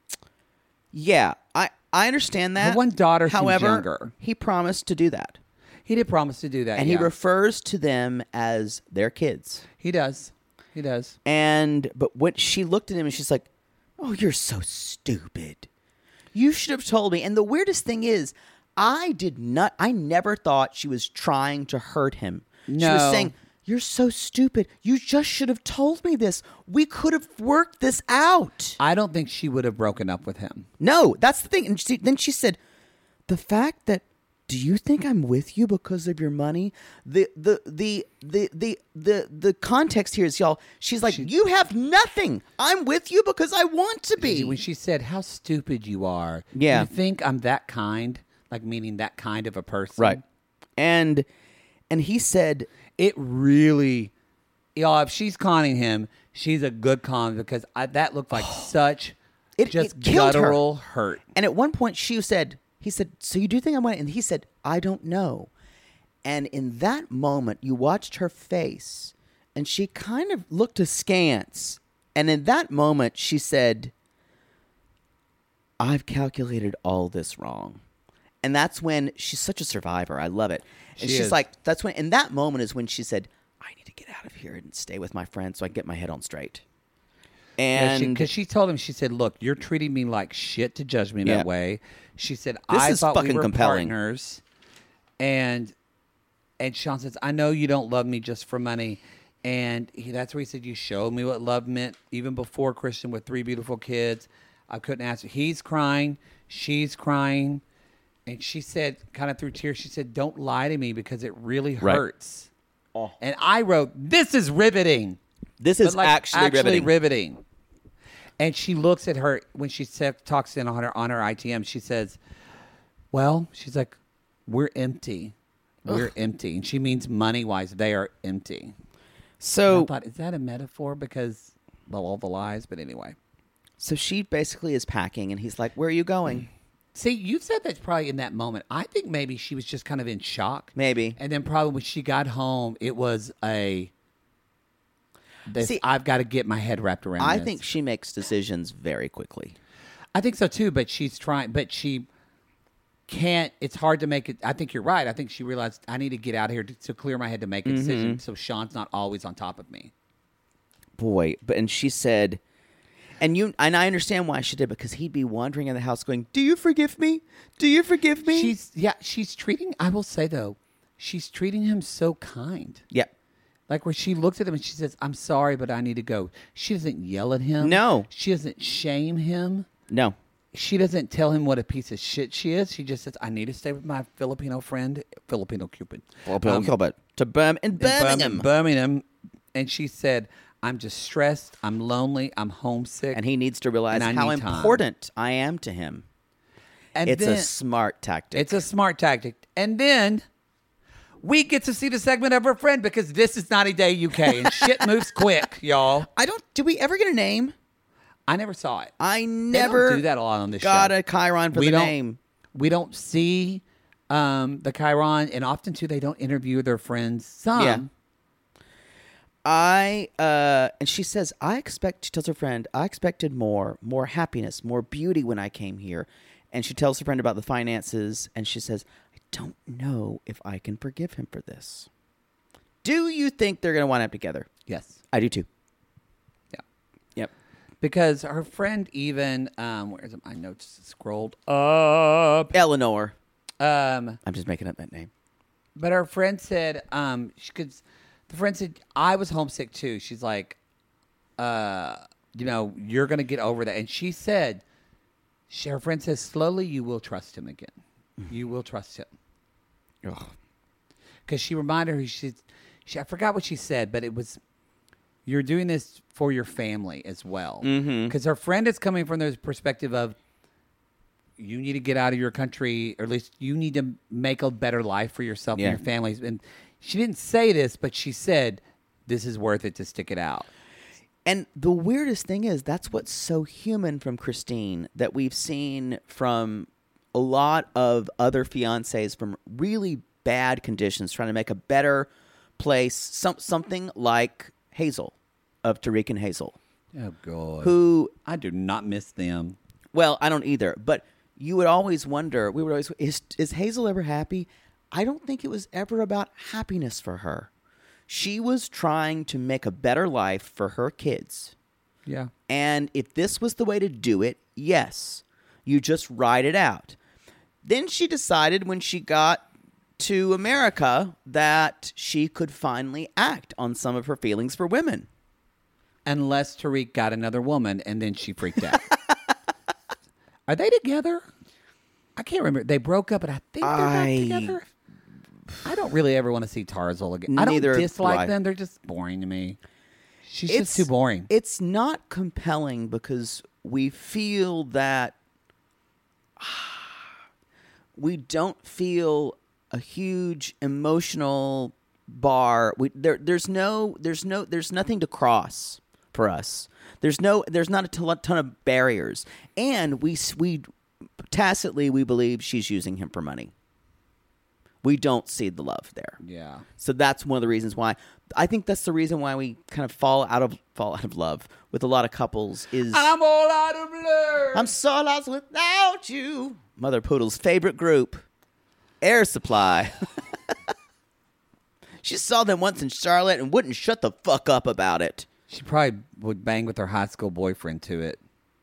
yeah, I, I understand that. Her one daughter seems However, younger. he promised to do that. He did promise to do that, And yeah. he refers to them as their kids. He does. He does. And but when she looked at him and she's like, "Oh, you're so stupid. You should have told me." And the weirdest thing is, I did not I never thought she was trying to hurt him. She was No. saying, "You're so stupid. You just should have told me this. We could have worked this out." I don't think she would have broken up with him. No, that's the thing. And she, then she said, "The fact that do you think I'm with you because of your money?" The the the the the the, the context here is, y'all, she's like, "You have nothing. I'm with you because I want to be." When she said, "How stupid you are." Yeah. You think I'm that kind? Like meaning that kind of a person. Right. And and he said, It really, y'all, if she's conning him, she's a good con because I, that looked like such It- just it killed her. guttural hurt. and at one point she said, he said, "So you do think I'm going?" And he said, "I don't know." And in that moment, you watched her face, and she kind of looked askance. And in that moment, she said, "I've calculated all this wrong." And that's when she's such a survivor. I love it. And She she's is. like, that's when, in that moment is when she said, "I need to get out of here and stay with my friends so I can get my head on straight." And Because she, told him, she said, "Look, you're treating me like shit to judge me Yeah. that way." She said, This "I is thought we fucking were compelling. partners," and and Sean says, "I know you don't love me just for money," and he, that's where he said, "You showed me what love meant even before Christian with three beautiful kids. I couldn't ask." He's crying, she's crying, And she said, kind of through tears, she said, don't lie to me because it really Right. hurts. Oh. And I wrote, this is riveting. This is But, like, actually, riveting. riveting. And she looks at her, when she said, talks in on her, on her I T M, she says, well, she's like, we're empty. We're Ugh. empty. And she means money-wise, they are empty. So I thought, is that a metaphor? Because of all the lies, but anyway. So she basically is packing, and he's like, where are you going? See, you said that's probably in that moment. I think maybe she was just kind of in shock. Maybe. And then probably when she got home, it was a, this, See, I've got to get my head wrapped around I this. think she makes decisions very quickly. I think so too, but she's trying, but she can't, it's hard to make it. I think you're right. I think she realized I need to get out of here to, to clear my head to make a decision so Sean's not always on top of me. Boy, but and she said, and you and I understand why she did, because he'd be wandering in the house going, do you forgive me? Do you forgive me? She's, yeah, she's treating, I will say though, she's treating him so kind. Yep. Like where she looks at him and she says, I'm sorry, but I need to go. She doesn't yell at him. No. She doesn't shame him. No. She doesn't tell him what a piece of shit she is. She just says, I need to stay with my Filipino friend, Filipino Cupid. Filipino um, Cupid. To Bir- in Birmingham. In Birmingham. And she said, I'm just stressed. I'm lonely. I'm homesick. And he needs to realize how important I am to him. And it's then, a smart tactic. It's a smart tactic. And then we get to see the segment of her friend because this is ninety Day U K and shit moves quick, y'all. I don't. Did we ever get a name? I never saw it. I never they don't do that a lot on this got show. a Chiron for we the don't, name. We don't see um, the Chiron, and often too they don't interview their friends. Some. Yeah. I uh, and she says, I expect. She tells her friend, I expected more, more happiness, more beauty when I came here. And she tells her friend about the finances, and she says, I don't know if I can forgive him for this. Do you think they're going to wind up together? Yes, I do too. Yeah. Yep. Because her friend even, um, where is it? My notes scrolled up. Eleanor. Um, I'm just making up that name. But her friend said, um, she could. The friend said, I was homesick too. She's like, uh, you know, you're going to get over that. And she said, she, her friend says, slowly you will trust him again. Mm-hmm. You will trust him. Because she reminded her, she, she, I forgot what she said, but it was, you're doing this for your family as well. Because mm-hmm. her friend is coming from the perspective of, you need to get out of your country, or at least you need to make a better life for yourself yeah. and your families. And she didn't say this, but she said, this is worth it to stick it out. And the weirdest thing is, that's what's so human from Christine that we've seen from a lot of other fiancés from really bad conditions, trying to make a better place. Some, something like Hazel, of Tariq and Hazel. Oh, God. Who, I do not miss them. Well, I don't either. But you would always wonder, we would always, is, is Hazel ever happy? I don't think it was ever about happiness for her. She was trying to make a better life for her kids. Yeah. And if this was the way to do it, yes, you just ride it out. Then she decided when she got to America that she could finally act on some of her feelings for women. Unless Tariq got another woman, and then she freaked out. Are they together? I can't remember. They broke up, but I think they're I... back together. I don't really ever want to see Tarzal again. I don't Neither dislike I. them. They're just boring to me. She's it's, just too boring. It's not compelling because we feel that we don't feel a huge emotional bar. We, there, there's no, there's no, there's nothing to cross for us. There's no, there's not a ton, ton of barriers, and we, we tacitly we believe she's using him for money. We don't see the love there. Yeah. So that's one of the reasons why. I think that's the reason why we kind of fall out of fall out of love with a lot of couples is I'm all out of love. I'm so lost without you. Mother Poodle's favorite group, Air Supply. She saw them once in Charlotte and wouldn't shut the fuck up about it. She probably would bang with her high school boyfriend to it.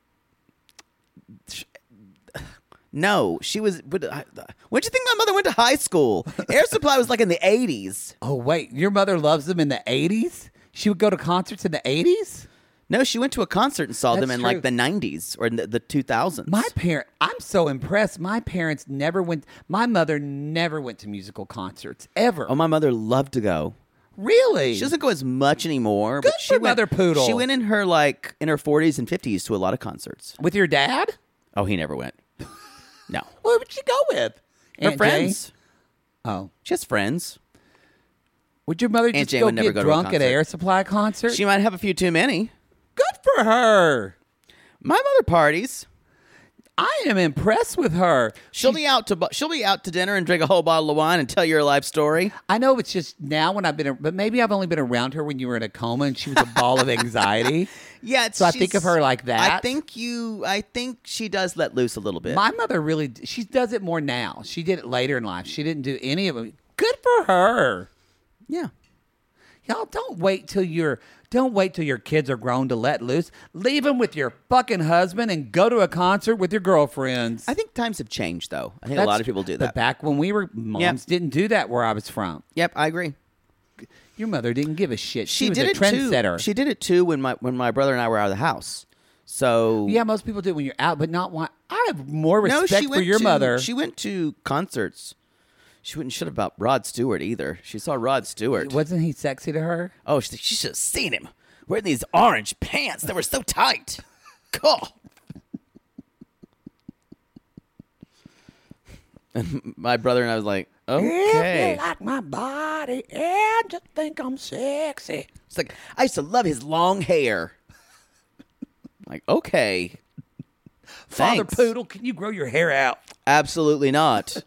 No, she was. When did you think my mother went to high school? Air Supply was like in the eighties. Oh, wait. Your mother loves them in the eighties? She would go to concerts in the eighties? No, she went to a concert and saw That's them in true. like the nineties or in the, the two thousands. My parent, I'm so impressed. My parents never went. My mother never went to musical concerts ever. Oh, my mother loved to go. Really? She doesn't go as much anymore. Good but she for went, Mother Poodle. She went in her like in her forties and fifties to a lot of concerts. With your dad? Oh, he never went. No, Who would she go with? her Aunt friends. Jay? Oh. She has friends. Would your mother Aunt just Jane go would never get go to a drunk at concert. Air Supply concert? She might have a few too many. Good for her. My mother parties. I am impressed with her. She'll be out to bu- she'll be out to dinner and drink a whole bottle of wine and tell you her life story. I know it's just now when I've been, but maybe I've only been around her when you were in a coma and she was a ball of anxiety. Yeah, it's, So I think she's- of her like that. I think you. I think she does let loose a little bit. My mother really, she does it more now. She did it later in life. She didn't do any of it. Good for her. yeah. Y'all don't wait till you're, don't wait till your kids are grown to let loose. Leave them with your fucking husband and go to a concert with your girlfriends. I think times have changed, though. I think a That's- lot of people do But that. back when we were, moms Yep. didn't do that where I was from. Yep, I agree. Your mother didn't give a shit. She, She was did a it trendsetter. too. She did it too when my when my brother and I were out of the house. So Yeah, most people do it when you're out, but not one. I have more no, respect she for went your to, mother. She went to concerts. She wouldn't shit about Rod Stewart either. She saw Rod Stewart. Wasn't he sexy to her? Oh, she, she should have seen him wearing these orange pants that were so tight. Cool. And my brother and I was like, okay. If you like my body and just think I'm sexy. It's like, I used to love his long hair. Like, okay. Father Thanks. Poodle, can you grow your hair out? Absolutely not.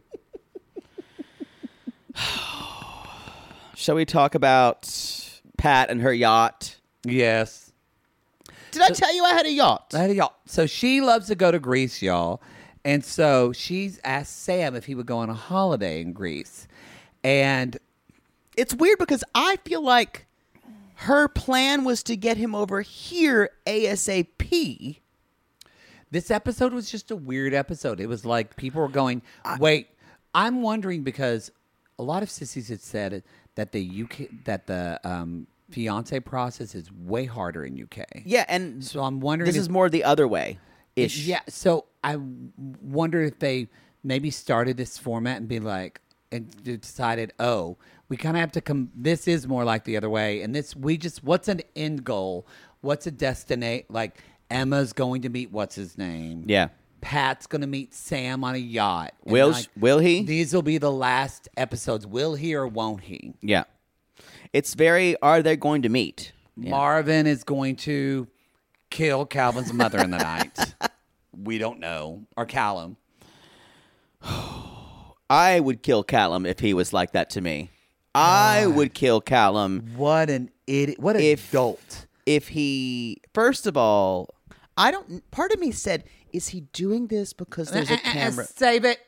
Shall we talk about Pat and her yacht? Yes. Did I tell you I had a yacht? I had a yacht. So she loves to go to Greece, y'all. And so she's asked Sam if he would go on a holiday in Greece. And It's weird because I feel like her plan was to get him over here ASAP. this episode was just a weird episode. It was like people were going, wait, I'm wondering because a lot of sissies had said that the U K, that the um, fiance process is way harder in U K. Yeah, and So I'm wondering this if- is more the other way. Ish. Yeah, so I wonder if they maybe started this format and be like, and decided, oh, we kind of have to come. This is more like the other way, and this we just what's an end goal? What's a destination? Like Emma's going to meet what's his name? Yeah. Pat's going to meet Sam on a yacht. And Will like, will he? These will be the last episodes. Will he or won't he? Yeah. It's very, are they going to meet? Yeah. Marvin is going to kill Calvin's mother in the night. We don't know. Or Callum. I would kill Callum if he was like that to me. I would kill Callum What an idiot. What an If- adult. if he, first of all, I don't, part of me said, is he doing this because there's a camera? Save it.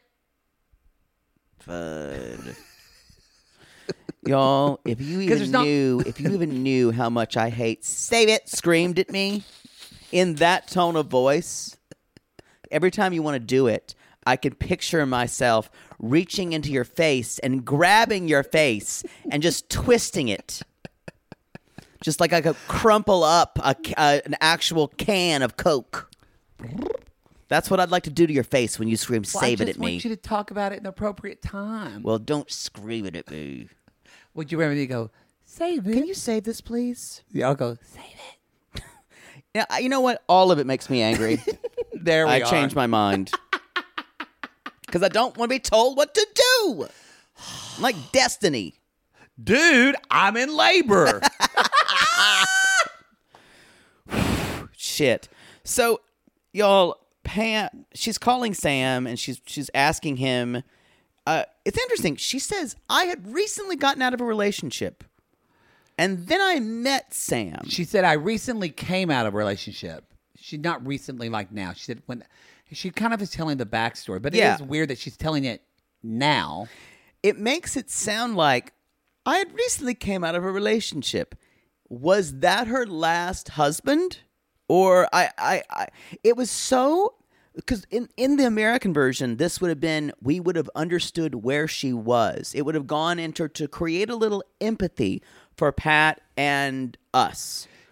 Fud. Y'all, if you 'Cause even there's not- knew, if you even knew how much I hate save it screamed at me in that tone of voice, every time you want to do it, I can picture myself reaching into your face and grabbing your face and just twisting it. Just like I could crumple up a, uh, an actual can of Coke. That's what I'd like to do to your face when you scream, Well, save I it just at me. want you to talk about it in the appropriate time. Well, don't scream it at me. Would you rather you go, save it? Can you save this, please? Yeah, I'll go, save it. Yeah, I- you know what? All of it makes me angry. There we I are. changed my mind. Because I don't want to be told what to do. I'm like Destiny. Dude, I'm in labor. Shit. So, y'all, Pam, she's calling Sam and she's she's asking him. Uh, it's interesting. She says, I had recently gotten out of a relationship. And then I met Sam. She said, I recently came out of a relationship. She not recently like now. She said when she kind of is telling the backstory, but it Yeah. is weird that she's telling it now. It makes it sound like I had recently came out of a relationship. Was that her last husband? Or I, I, I it was so, because in, in the American version, this would have been, we would have understood where she was. It would have gone into to create a little empathy for Pat and us.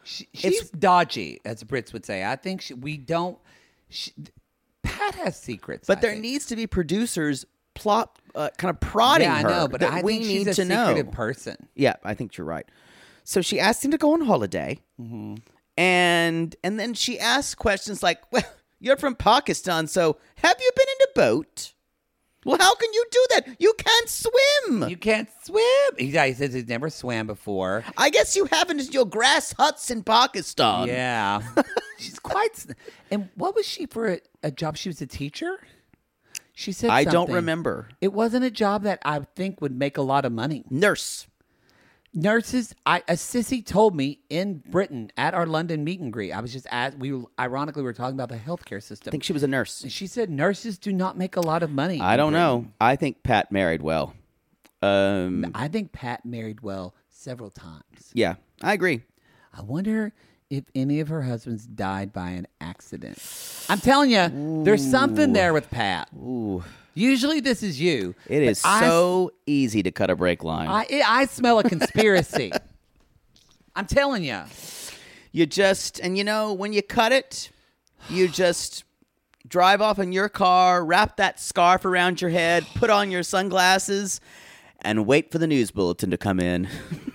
She, she's dodgy, as the Brits would say. I think she, we don't. She, Pat has secrets, But I there think. needs to be producers plot, uh, kind of prodding Yeah, I her. know, but that I we think need she's a to know. secretive person. Yeah, I think you're right. So she asked him to go on holiday, Mm-hmm. and and then she asked questions like, "Well, you're from Pakistan, so have you been in a boat? Well, how can you do that? You can't swim. You can't swim. He, yeah, he says he's never swam before. I guess you haven't in your grass huts in Pakistan." Yeah, she's quite. s- And what was she for a, a job? She was a teacher. She said, I don't something. remember. It wasn't a job that I think would make a lot of money. Nurse. Nurses, I a sissy told me in Britain at our London meet and greet. I was just at we were, ironically we were talking about the healthcare system. I think she was a nurse. And she said nurses do not make a lot of money. I in don't Britain. know. I think Pat married well. Um, I think Pat married well several times. yeah, I agree. I wonder if any of her husbands died by an accident. I'm telling you, there's something there with Pat. Ooh. Usually this is you. It but is I- so easy to cut a brake line. I, I smell a conspiracy. I'm telling you. You just, and you know, when you cut it, you just drive off in your car, wrap that scarf around your head, put on your sunglasses, and wait for the news bulletin to come in.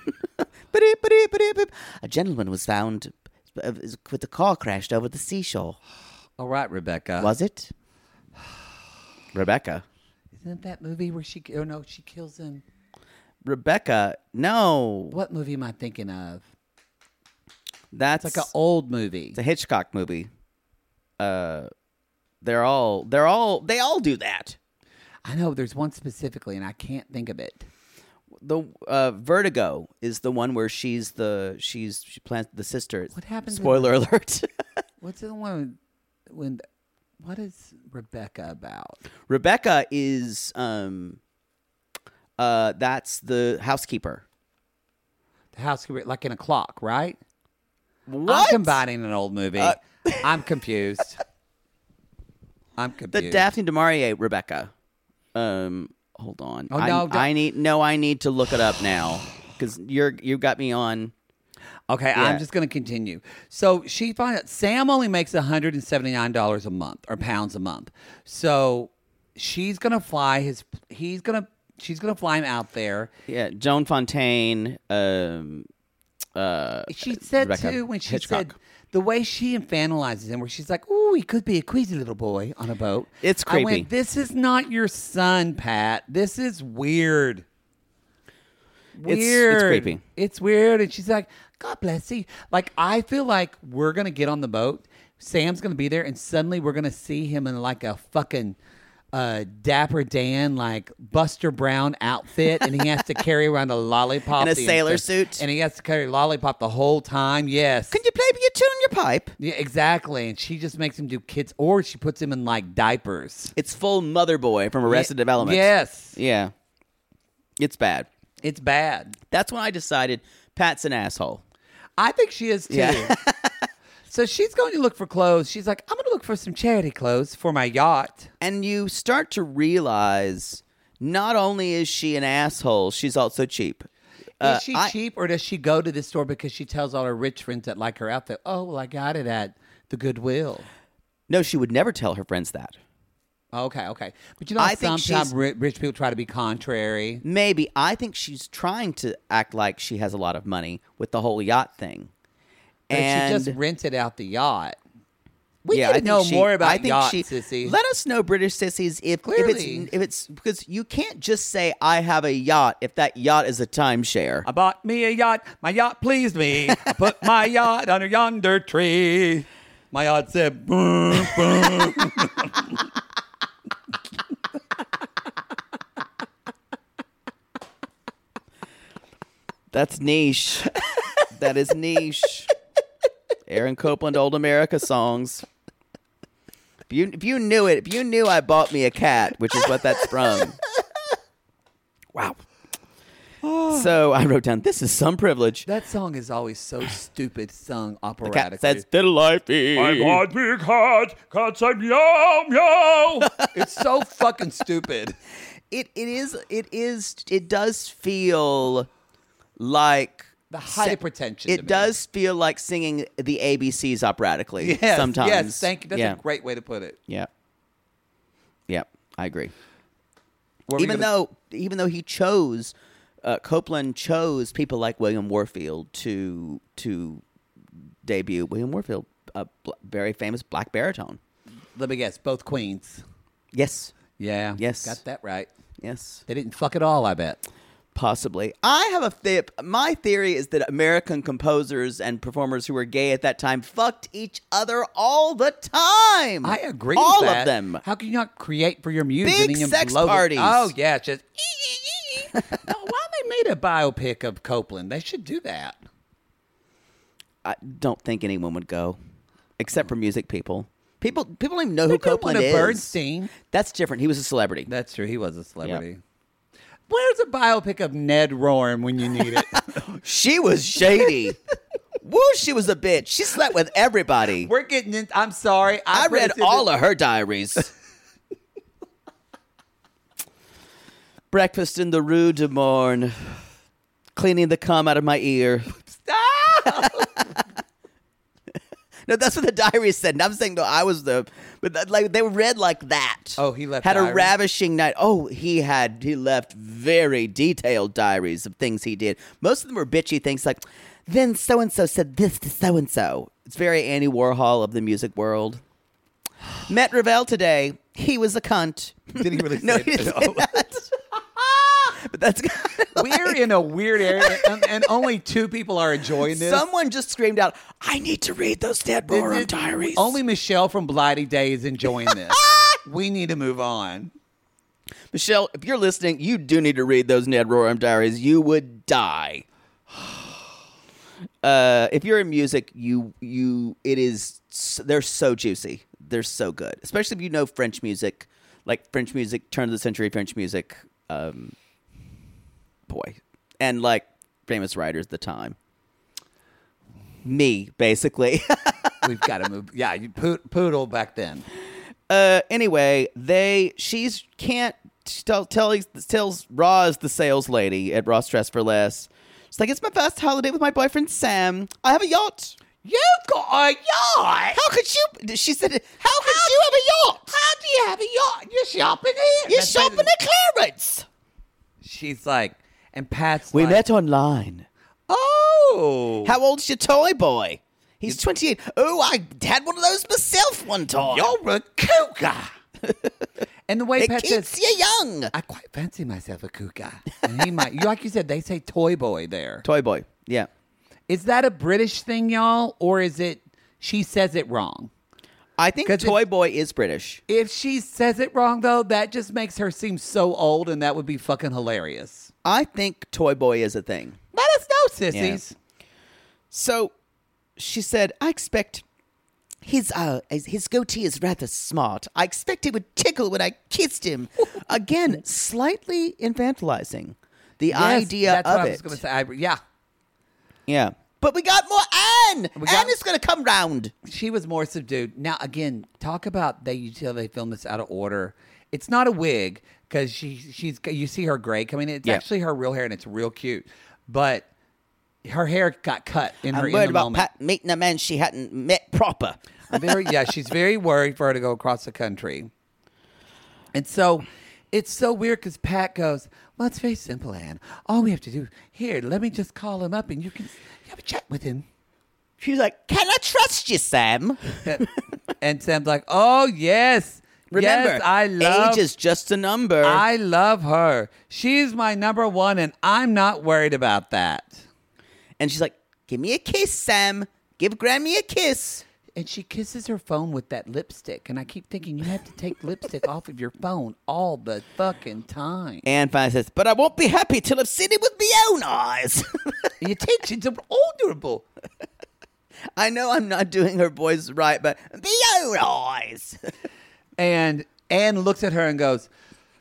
A gentleman was found with the car crashed over the seashore. All right, Rebecca. Was it? Rebecca. Isn't that movie where she? Oh no, she kills him. Rebecca, no. What movie am I thinking of? That's It's like an old movie. It's a Hitchcock movie. Uh, they're all, they're all, they all do that. I know there's one specifically, and I can't think of it. The uh, Vertigo is the one where she's the she's she plans the sister. What happened to Spoiler alert. What's the one when? What is Rebecca about? Rebecca is um, uh, that's the housekeeper. The housekeeper, like in a clock, right? What? I'm combining an old movie. Uh, I'm confused. I'm The confused. Daphne du Maurier Rebecca. Um, hold on. Oh, I, no, don't- I need no. I need to look it up now because you're you got me on. Okay, Yeah. I'm just going to continue. So she finds out Sam only makes one hundred seventy-nine dollars a month or pounds a month. So she's going to fly his. He's going to. She's going to fly him out there. Yeah, Joan Fontaine. Um, uh, She said Rebecca too when she Hitchcock. said the way she infantilizes him, where she's like, "Ooh, he could be a queasy little boy on a boat." It's I creepy. went, "This is not your son, Pat. This is weird." It's- it's Weird. creepy. It's weird. And she's like, "God bless you." Like, I feel like we're gonna get on the boat. Sam's gonna be there, and suddenly we're gonna see him in like a fucking uh, Dapper Dan, like Buster Brown outfit, and he has to carry around a lollipop And a the sailor entire- suit. and he has to carry a lollipop the whole time. Yes. Can you play me a tune on your pipe? Yeah, exactly. And she just makes him do kids, or she puts him in like diapers. It's full Mother Boy from Arrested Ye- Development. Yes. Yeah. It's bad. It's bad. That's when I decided Pat's an asshole. I think she is too. Yeah. So she's going to look for clothes. She's like, I'm going to look for some charity clothes for my yacht. And you start to realize not only is she an asshole, she's also cheap. Uh, Is she I- cheap, or does she go to this store because she tells all her rich friends that like her outfit, oh, well, I got it at the Goodwill? No, she would never tell her friends that. Okay, okay. But you know, I think sometimes she's- ri- rich people try to be contrary. Maybe. I think she's trying to act like she has a lot of money with the whole yacht thing. But and if she just rented out the yacht. We yeah, need I to think know she- more about I think yachts, she, sissy. Let us know, British sissies, if, if Clearly. it's if it's because you can't just say I have a yacht if that yacht is a timeshare. I bought me a yacht. My yacht pleased me. I put my yacht under yonder tree. My yacht said, boom, boom. That's niche. That is niche. Aaron Copland, Old America songs. If you if you knew it, if you knew I bought me a cat, which is what that's from. Wow. So I wrote down, this is some privilege. That song is always so stupid, sung The cat operatically. says, fiddle-lifey. I bought me a cat. Cat said meow meow. It's so fucking stupid. It it is it is it does feel like The height of pretension. It to me. does feel like singing the A B Cs operatically Yes, sometimes. Yes, thank you. That's yeah. a great way to put it. Yeah. Yep, I agree. What were Even you gonna- though, even though he chose, uh, Copeland chose people like William Warfield to to debut. William Warfield, a bl- very famous black baritone. Let me guess, both queens. Yes, Yeah. Yes. Got that right. yes, They didn't fuck it all, I bet. possibly. I have a th- my theory is that American composers and performers who were gay at that time fucked each other all the time. I agree all with that. of them. How can you not create for your music? Big and then sex blow the- parties. Oh, yeah. It's just. no, why they made a biopic of Copeland? They should do that. I don't think anyone would go, except for music people. People people don't even know They who did one Copeland of is. Bernstein. That's different. He was a celebrity. That's true. He was a celebrity. Where's a biopic of Ned Rorem when you need it? She was shady. Woo, she was a bitch. She slept with everybody. We're getting in. I'm sorry. I read all of her diaries. Breakfast in the Rue de Morne. Cleaning the cum out of my ear. Stop! No, that's what the diary said. And I'm saying, no, I was the, but that, like they were read like that. Oh, he left had a diaries? ravishing night. Oh, he had he left very detailed diaries of things he did. Most of them were bitchy things like, then so and so said this to so and so. It's very Andy Warhol of the music world. Met Ravel today. He was a cunt. Did he really say No, that? he didn't say that. But that's kind of like, We're in a weird area, and, and only two people are enjoying this. someone just screamed out, "I need to read those Ned This Rorem is- diaries." Only Michelle from Blighty Day is enjoying this. We need to move on. Michelle, if you're listening, you do need to read those Ned Rorem diaries. You would die. Uh, if you're in music, you you it is they're so juicy. They're so good, especially if you know French music, like French music, turn of the century French music. Um, boy, and like famous writers of the time. Me, basically. We've got to move. Yeah, you po- poodle back then. Uh, anyway, they she's can't tell tell tells Roz, the sales lady at Ross Dress for Less. She's like, it's my first holiday with my boyfriend Sam. I have a yacht. You've got a yacht. How could you? She said, how could you have a yacht? How do you have a yacht? You're shopping here. You're That's shopping basically- at clearance. She's like, and Pat's We like, met online. Oh, How old's your toy boy? He's twenty-eight. Oh, I had one of those myself one time. you're a cougar. And the way It Pat keeps says, you young. I quite fancy myself a cougar. And he might, like you said, they say toy boy there. Toy boy. Yeah. Is that a British thing, y'all? Or is it, she says it wrong? I think 'Cause toy boy is British. If she says it wrong, though, that just makes her seem so old, and that would be fucking hilarious. I think toy boy is a thing. Let us know, sissies. So she said, I expect his uh his goatee is rather smart. I expect it would tickle when I kissed him. Again, slightly infantilizing the Yes, idea that's of what I it. was going to say. I, yeah, Yeah. But we got more Anne. We got- Anne is going to come round. she was more subdued. Now, again, talk about they you tell they filmed this out of order. It's not a wig because she she's you see her gray coming in. It's Yeah. actually her real hair, and it's real cute. But her hair got cut in her I'm in worried the about moment. Pat meeting a man she hadn't met proper. Very, yeah, she's very worried for her to go across the country. And so it's so weird because Pat goes, well, it's very simple, Anne. All we have to do, here, let me just call him up and you can have a chat with him. She's like, can I trust you, Sam? And Sam's like, oh, yes. Remember, yes, I love, age is just a number. I love her. She's my number one and I'm not worried about that. And she's like, give me a kiss, Sam. Give Grammy a kiss. And she kisses her phone with that lipstick. And I keep thinking, you have to take lipstick off of your phone all the fucking time. Anne finally says, but I won't be happy till I've seen it with my own eyes. Your attention's honorable. I know I'm not doing her voice right, but the own eyes. And Anne looks at her and goes,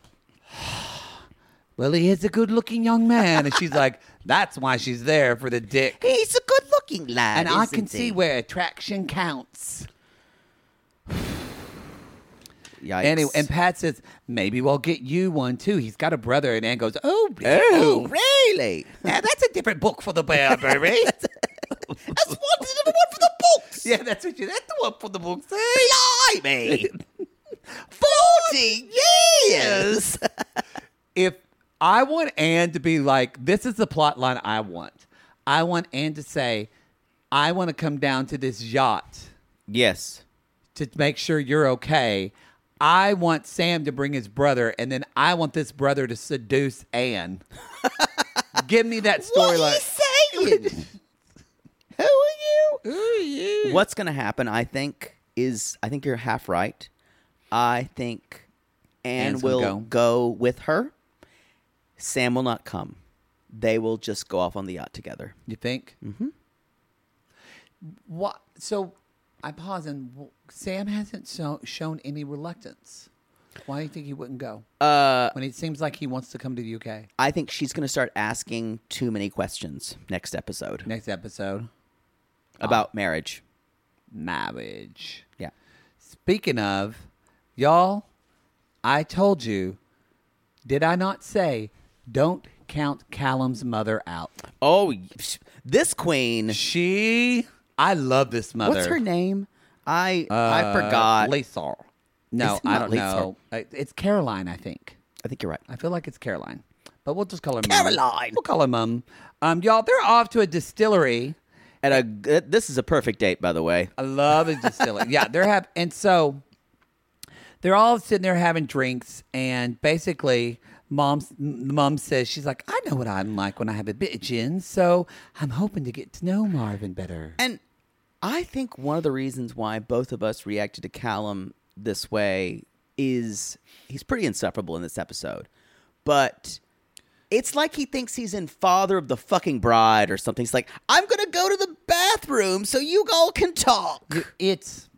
well, he is a good-looking young man. And she's like, that's why she's there for the dick. He's a good-looking lad, And I isn't can he? see where attraction counts. Yikes. Anyway, and Pat says, maybe we'll get you one too. He's got a brother. And Ann goes, oh, Oh, really? yeah, that's a different book for the Burberry. That's one, the one for the books. Yeah, that's what you. That's the one for the books. Blimey. Forty years. If I want Anne to be like, this is the plot line I want. I want Anne to say, I want to come down to this yacht Yes. to make sure you're okay. I want Sam to bring his brother, and then I want this brother to seduce Anne. Give me that storyline. What are you saying? Who are you? Who are you? What's going to happen, I think, is I think you're half right. I think Anne Anne's gonna will go. go with her. Sam will not come. They will just go off on the yacht together. You think? Mm-hmm. What? So I pause and well, Sam hasn't so, shown any reluctance. Why do you think he wouldn't go? Uh, when it seems like he wants to come to the U K. I think she's going to start asking too many questions next episode Next episode, about marriage. marriage. Yeah. Speaking of, y'all, I told you, did I not say, don't count Callum's mother out? Oh, this queen. She, I love this mother. What's her name? I Uh, I forgot. Lisa. No, Is it I not don't Lisa? know. Uh, It's Caroline, I think. I think you're right. I feel like it's Caroline, but we'll just call her Mum. Caroline. We'll call her Mum. Um, y'all, they're off to a distillery. And a, this is a perfect date, by the way. I love a distillery. Yeah, they're have, and so they're all sitting there having drinks, and basically, mom's mom says she's like, I know what I'm like when I have a bit of gin, so I'm hoping to get to know Marvin better. And I think one of the reasons why both of us reacted to Callum this way is he's pretty insufferable in this episode. But it's like he thinks he's in Father of the Fucking Bride or something. He's like, I'm going to go to the bathroom so you all can talk. It's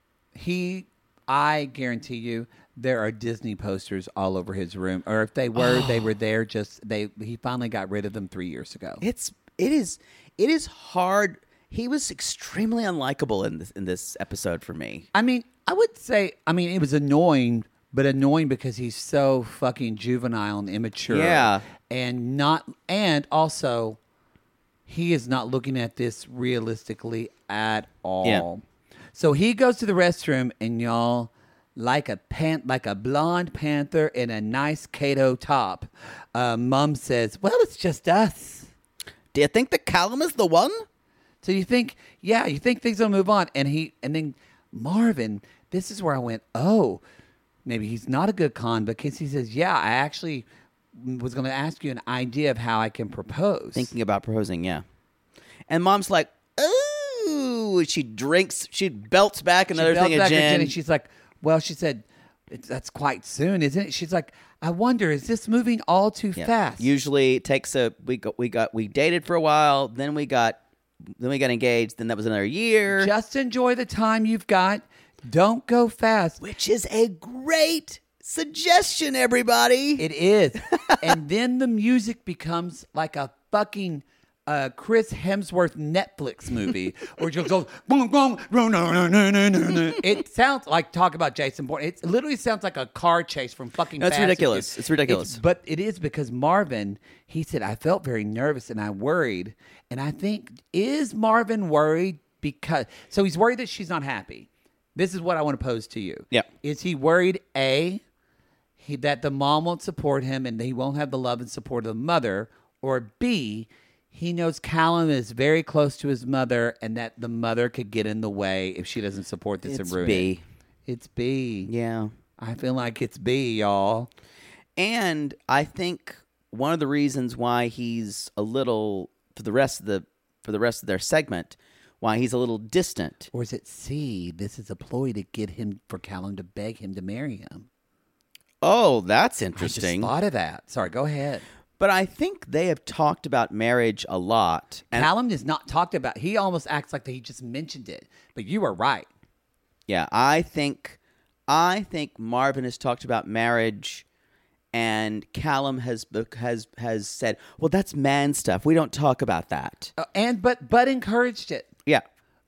he. I guarantee you, there are Disney posters all over his room, or if they were, they were there. Just they. He finally got rid of them three years ago. It's it is it is hard. He was extremely unlikable in this in this episode for me. I mean, I would say, I mean, it was annoying, but annoying because he's so fucking juvenile and immature. Yeah. And not, and also, he is not looking at this realistically at all. Yeah. So he goes to the restroom, and y'all, like a pan, like a blonde panther in a nice Kato top, uh, Mom says, well, it's just us. Do you think that Callum is the one? So you think, yeah, you think things will move on. And he, and then Marvin, this is where I went, oh, maybe he's not a good con, because he says, yeah, I actually was going to ask you an idea of how I can propose. Thinking about proposing, yeah. And Mom's like, ooh, she drinks, she belts back She another belts thing of back her gin. and she's like, well, she said, it's, that's quite soon, isn't it? She's like, I wonder, is this moving all too Yeah. fast? Usually it takes a, we got, we got, we dated for a while, then we got, then we got engaged, then that was another year. Just enjoy the time you've got. Don't go fast. Which is a great suggestion, everybody. It is. And then the music becomes like a fucking uh, Chris Hemsworth Netflix movie where it just goes, boom, boom, no, no, no, no, no, no. It sounds like, talk about Jason Bourne. It literally sounds like a car chase from fucking No, it's Fast and ridiculous. Furious. It's ridiculous. but it is because Marvin, he said, I felt very nervous and I worried. And I think, is Marvin worried because, so he's worried that she's not happy. This is what I want to pose to you. Yeah. Is he worried, A, he, that the mom won't support him and he won't have the love and support of the mother, or B, he knows Callum is very close to his mother and that the mother could get in the way if she doesn't support this It's and ruin B. it. It's B. Yeah. I feel like it's B, y'all. And I think one of the reasons why he's a little for the rest of the for the rest of their segment, why he's a little distant. Or is it C? This is a ploy to get him, for Callum to beg him to marry him. Oh, that's I interesting. just thought of that. Sorry, go ahead. But I think they have talked about marriage a lot. And Callum is not talked about. He almost acts like he just mentioned it. But you were right. yeah, I think I think Marvin has talked about marriage, and Callum has has has said, "Well, that's man stuff. We don't talk about that." Uh, and but but encouraged it. Yeah.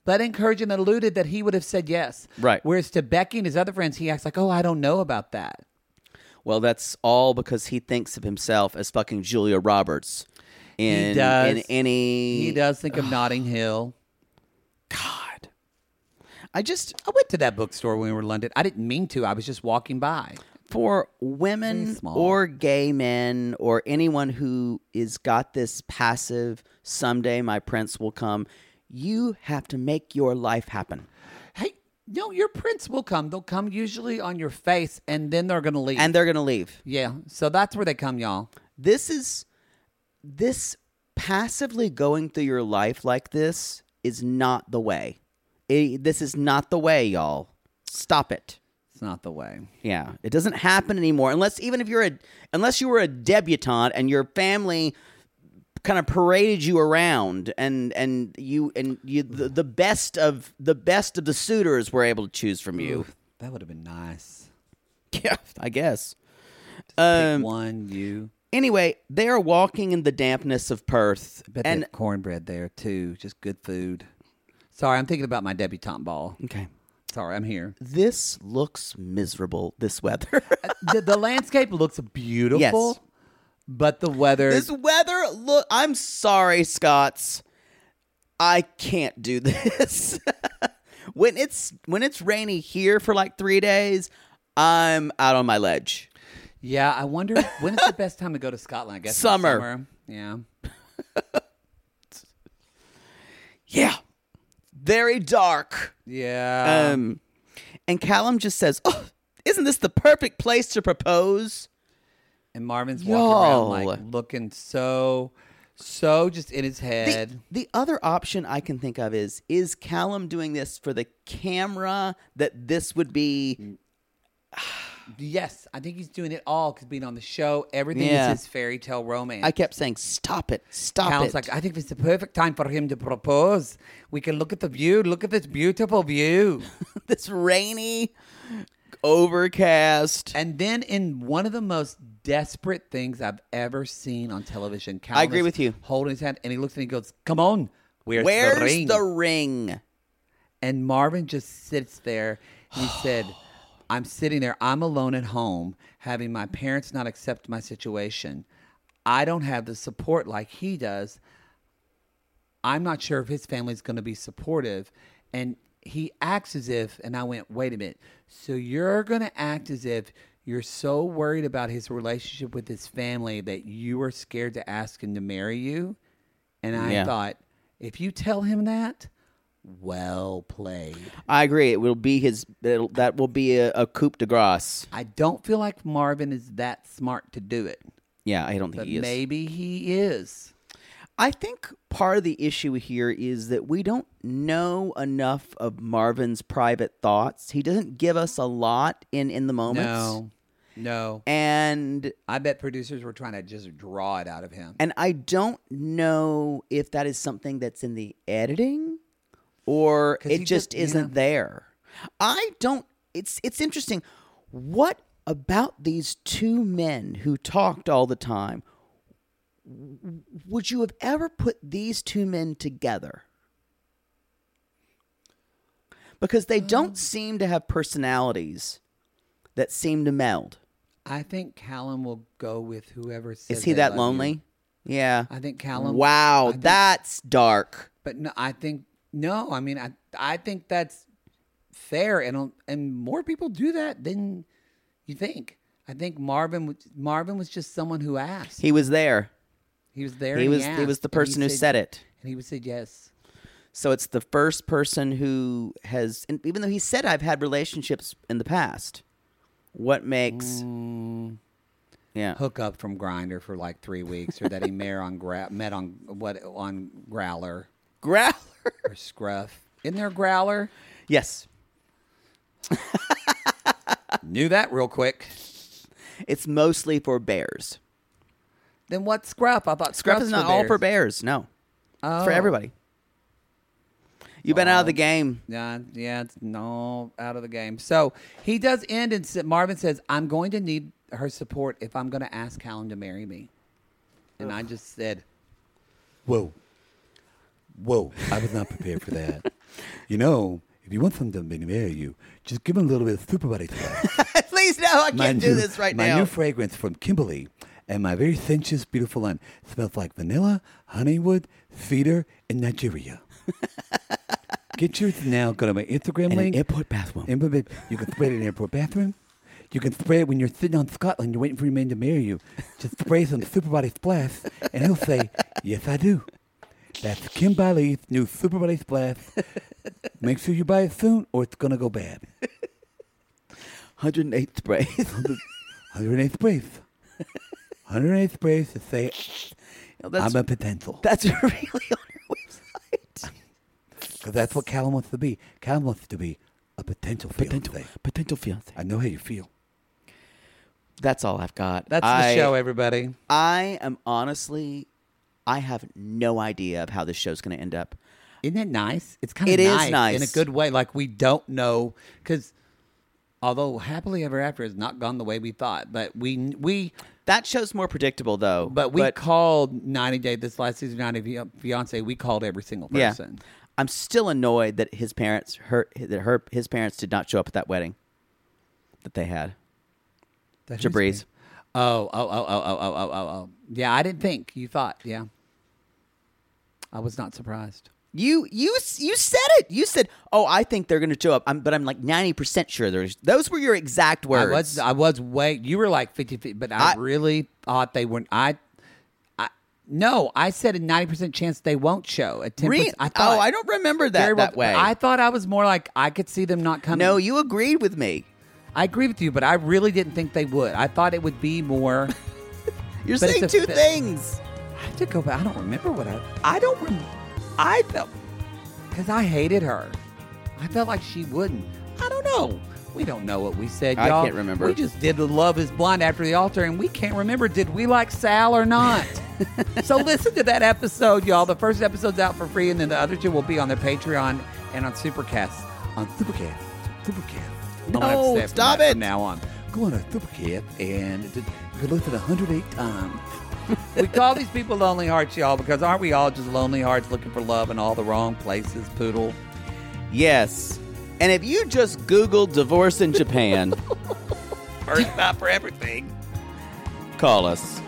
but encouraged and alluded that he would have said yes. Right. Whereas to Becky and his other friends, he acts like, oh, I don't know about that. Well, that's all because he thinks of himself as fucking Julia Roberts. In, he does. In any... He does think of Notting Hill. God. I just... I went to that bookstore when we were in London. I didn't mean to. I was just walking by. For women small. or gay men or anyone who is got this passive, someday my prince will come, you have to make your life happen. Hey, no, your prince will come. They'll come usually on your face, and then they're going to leave. And they're going to leave. Yeah, so that's where they come, y'all. This is... This passively going through your life like this is not the way. It, this is not the way, y'all. Stop it. It's not the way. Yeah, it doesn't happen anymore unless even if you're a unless you were a debutante and your family kind of paraded you around and and you and you the, the best of the best of the suitors were able to choose from you. Ooh, that would have been nice. Yeah, I guess. Just Um, pick one, you. Anyway, they are walking in the dampness of Perth, I bet and and cornbread there too. Just good food. Sorry, I'm thinking about my debutante ball. okay. Sorry, I'm here. This looks miserable, this weather. the, the landscape looks beautiful, Yes. but the weather. This weather, look, I'm sorry, Scots. I can't do this. when it's when it's rainy here for like three days, I'm out on my ledge. Yeah, I wonder when is the best time to go to Scotland. I guess in Summer. summer. Yeah. Yeah. Very dark. Yeah. Um, and Callum just says, "Oh, isn't this the perfect place to propose?" and Marvin's Yo. walking around like looking so, so just in his head. The, the other option I can think of is, is Callum doing this for the camera that this would be... Yes, I think he's doing it all because being on the show, everything Yeah. is his fairy tale romance. I kept saying, stop it, stop Callum's it. like, I think this is the perfect time for him to propose. We can look at the view. Look at this beautiful view. This rainy, overcast. And then in one of the most desperate things I've ever seen on television, Callum I agree is with you. holding his hand, and he looks and he goes, come on, where's, Where's the ring? the ring? And Marvin just sits there. He said, I'm sitting there. I'm alone at home, having my parents not accept my situation. I don't have the support like he does. I'm not sure if his family's going to be supportive. And he acts as if, and I went, wait a minute. So you're going to act as if you're so worried about his relationship with his family that you are scared to ask him to marry you? And I Yeah. thought, if you tell him that, well played. I agree. It will be his. It'll, that will be a, a coup de grace. I don't feel like Marvin is that smart to do it. Yeah, I don't think But he is. maybe he is. I think part of the issue here is that we don't know enough of Marvin's private thoughts. He doesn't give us a lot in, in the moments. No. No. And I bet producers were trying to just draw it out of him. and I don't know if that is something that's in the editing or 'Cause it he just did- isn't yeah. there. I don't it's it's interesting. What about these two men who talked all the time? Would you have ever put these two men together? Because they don't seem to have personalities that seem to meld. I think Callum will go with whoever says Is he they that love lonely? you. Yeah. I think Callum. Wow, I think- that's dark. But no, I think no. I mean, I I think that's fair, and and more people do that than you think. I think Marvin was- Marvin was just someone who asked. He was there. He was there. He and was he, he was asked, the and he person who said it. and he would say yes. So it's the first person who has, and even though he said I've had relationships in the past, what makes, Mm. yeah, Hook up from Grindr for like three weeks, or that he met on gra- met on what on Growler Growler. or Scruff. Isn't there Growler? Yes, Knew that real quick. it's mostly for bears. Then what's Scruff? I thought Scruff Scruff's is not for all bears. for bears. No, Oh. it's for everybody. You've been out of the game. Yeah, yeah, it's no out of the game. So he does end, and sa- Marvin says, "I'm going to need her support if I'm going to ask Callum to marry me." And I just said, "Whoa, whoa! I was not prepared for that." You know, if you want someone to marry you, just give them a little bit of Super Buddy Splash. Please, no, I can't do new- this right my now. My new fragrance from Kimberly and my very sensuous, beautiful line smells like vanilla, honeywood, cedar, and Nigeria. Get yours now. Go to my Instagram And link. an airport bathroom. Airport- You can spray it in an airport bathroom. You can spray it when you're sitting on Scotland. You're waiting for your man to marry you. Just spray some Super Body Splash, and he'll say, "Yes, I do." That's Kim Bailey's new Super Body Splash. Make sure you buy it soon, or it's gonna go bad. one hundred eight sprays. one hundred eight sprays. one hundred eight sprays to say, No, that's, I'm a potential. that's really on your website. Because that's what Callum wants to be. Callum wants to be a potential fiance. Potential, potential fiance. I know how you feel. That's all I've got. That's I, the show, everybody. I am honestly, I have no idea of how this show's going to end up. Isn't it nice? It's kind of It is nice, nice. in a good way. Like we don't know because although Happily Ever After has not gone the way we thought, but we we That show's more predictable, though. but we called ninety Day this last season ninety Fiance. We called every single yeah, person. I'm still annoyed that his parents, her, that her, his parents did not show up at that wedding that they had. That Jabriz. is- Oh, oh, oh, oh, oh, oh, oh, oh, oh. Yeah, I didn't think. You thought, yeah. I was not surprised. You you you said it. You said, "Oh, I think they're going to show up," I'm, but I'm like ninety percent sure. There's those were your exact words. I was, I was way. You were like fifty, but I, I- really thought they wouldn't. I, I, no, I said a ninety percent chance they won't show. A ten Re- percent. I thought, oh, I don't remember that very well- that way. I thought I was more like I could see them not coming. no, you agreed with me. I agree with you, but I really didn't think they would. I thought it would be more. You're But saying it's a two fi- things. I have to go back. I don't remember what I. I don't. Rem- I felt because I hated her. I felt like she wouldn't. I don't know. We don't know what we said, I y'all. can't remember. We just did the Love Is Blind after the altar, and we can't remember. Did we like Sal or not? So listen to that episode, y'all. The first episode's out for free, and then the other two will be on their Patreon and on Supercast. On Supercast. Supercast. I'm gonna have to No, say it from stop that it. From now on. Go on our Supercast, and you can listen one hundred eight times. We call these people lonely hearts, y'all, because aren't we all just lonely hearts looking for love in all the wrong places, Poodle? Yes. And if you just Google divorce in Japan, First stop for everything. call us.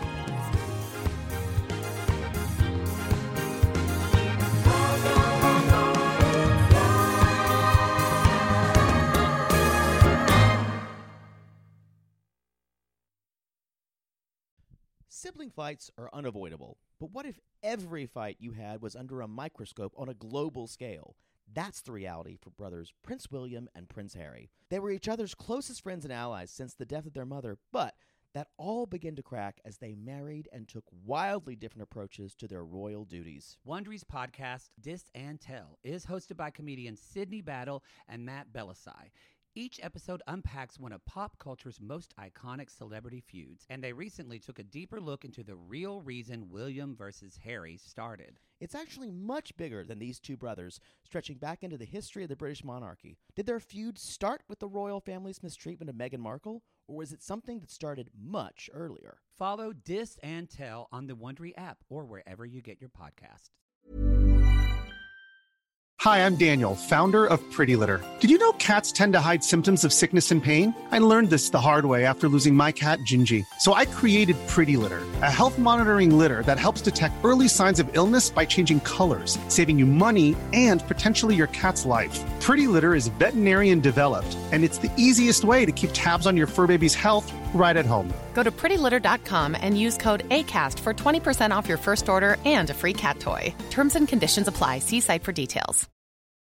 Sibling fights are unavoidable, but what if every fight you had was under a microscope on a global scale? That's the reality for brothers Prince William and Prince Harry. They were each other's closest friends and allies since the death of their mother, but that all began to crack as they married and took wildly different approaches to their royal duties. Wondery's podcast, Dis and Tell, is hosted by comedians Sydney Battle and Matt Belisai. Each episode unpacks one of pop culture's most iconic celebrity feuds, and they recently took a deeper look into the real reason William versus Harry started. It's actually much bigger than these two brothers, stretching back into the history of the British monarchy. Did their feud start with the royal family's mistreatment of Meghan Markle, or was it something that started much earlier? Follow Dis and Tell on the Wondery app or wherever you get your podcasts. Hi, I'm Daniel, founder of Pretty Litter. Did you know cats tend to hide symptoms of sickness and pain? I learned this the hard way after losing my cat, Gingy. So I created Pretty Litter, a health monitoring litter that helps detect early signs of illness by changing colors, saving you money and potentially your cat's life. Pretty Litter is veterinarian developed, and it's the easiest way to keep tabs on your fur baby's health right at home. Go to pretty litter dot com and use code ACAST for twenty percent off your first order and a free cat toy. Terms and conditions apply. See site for details.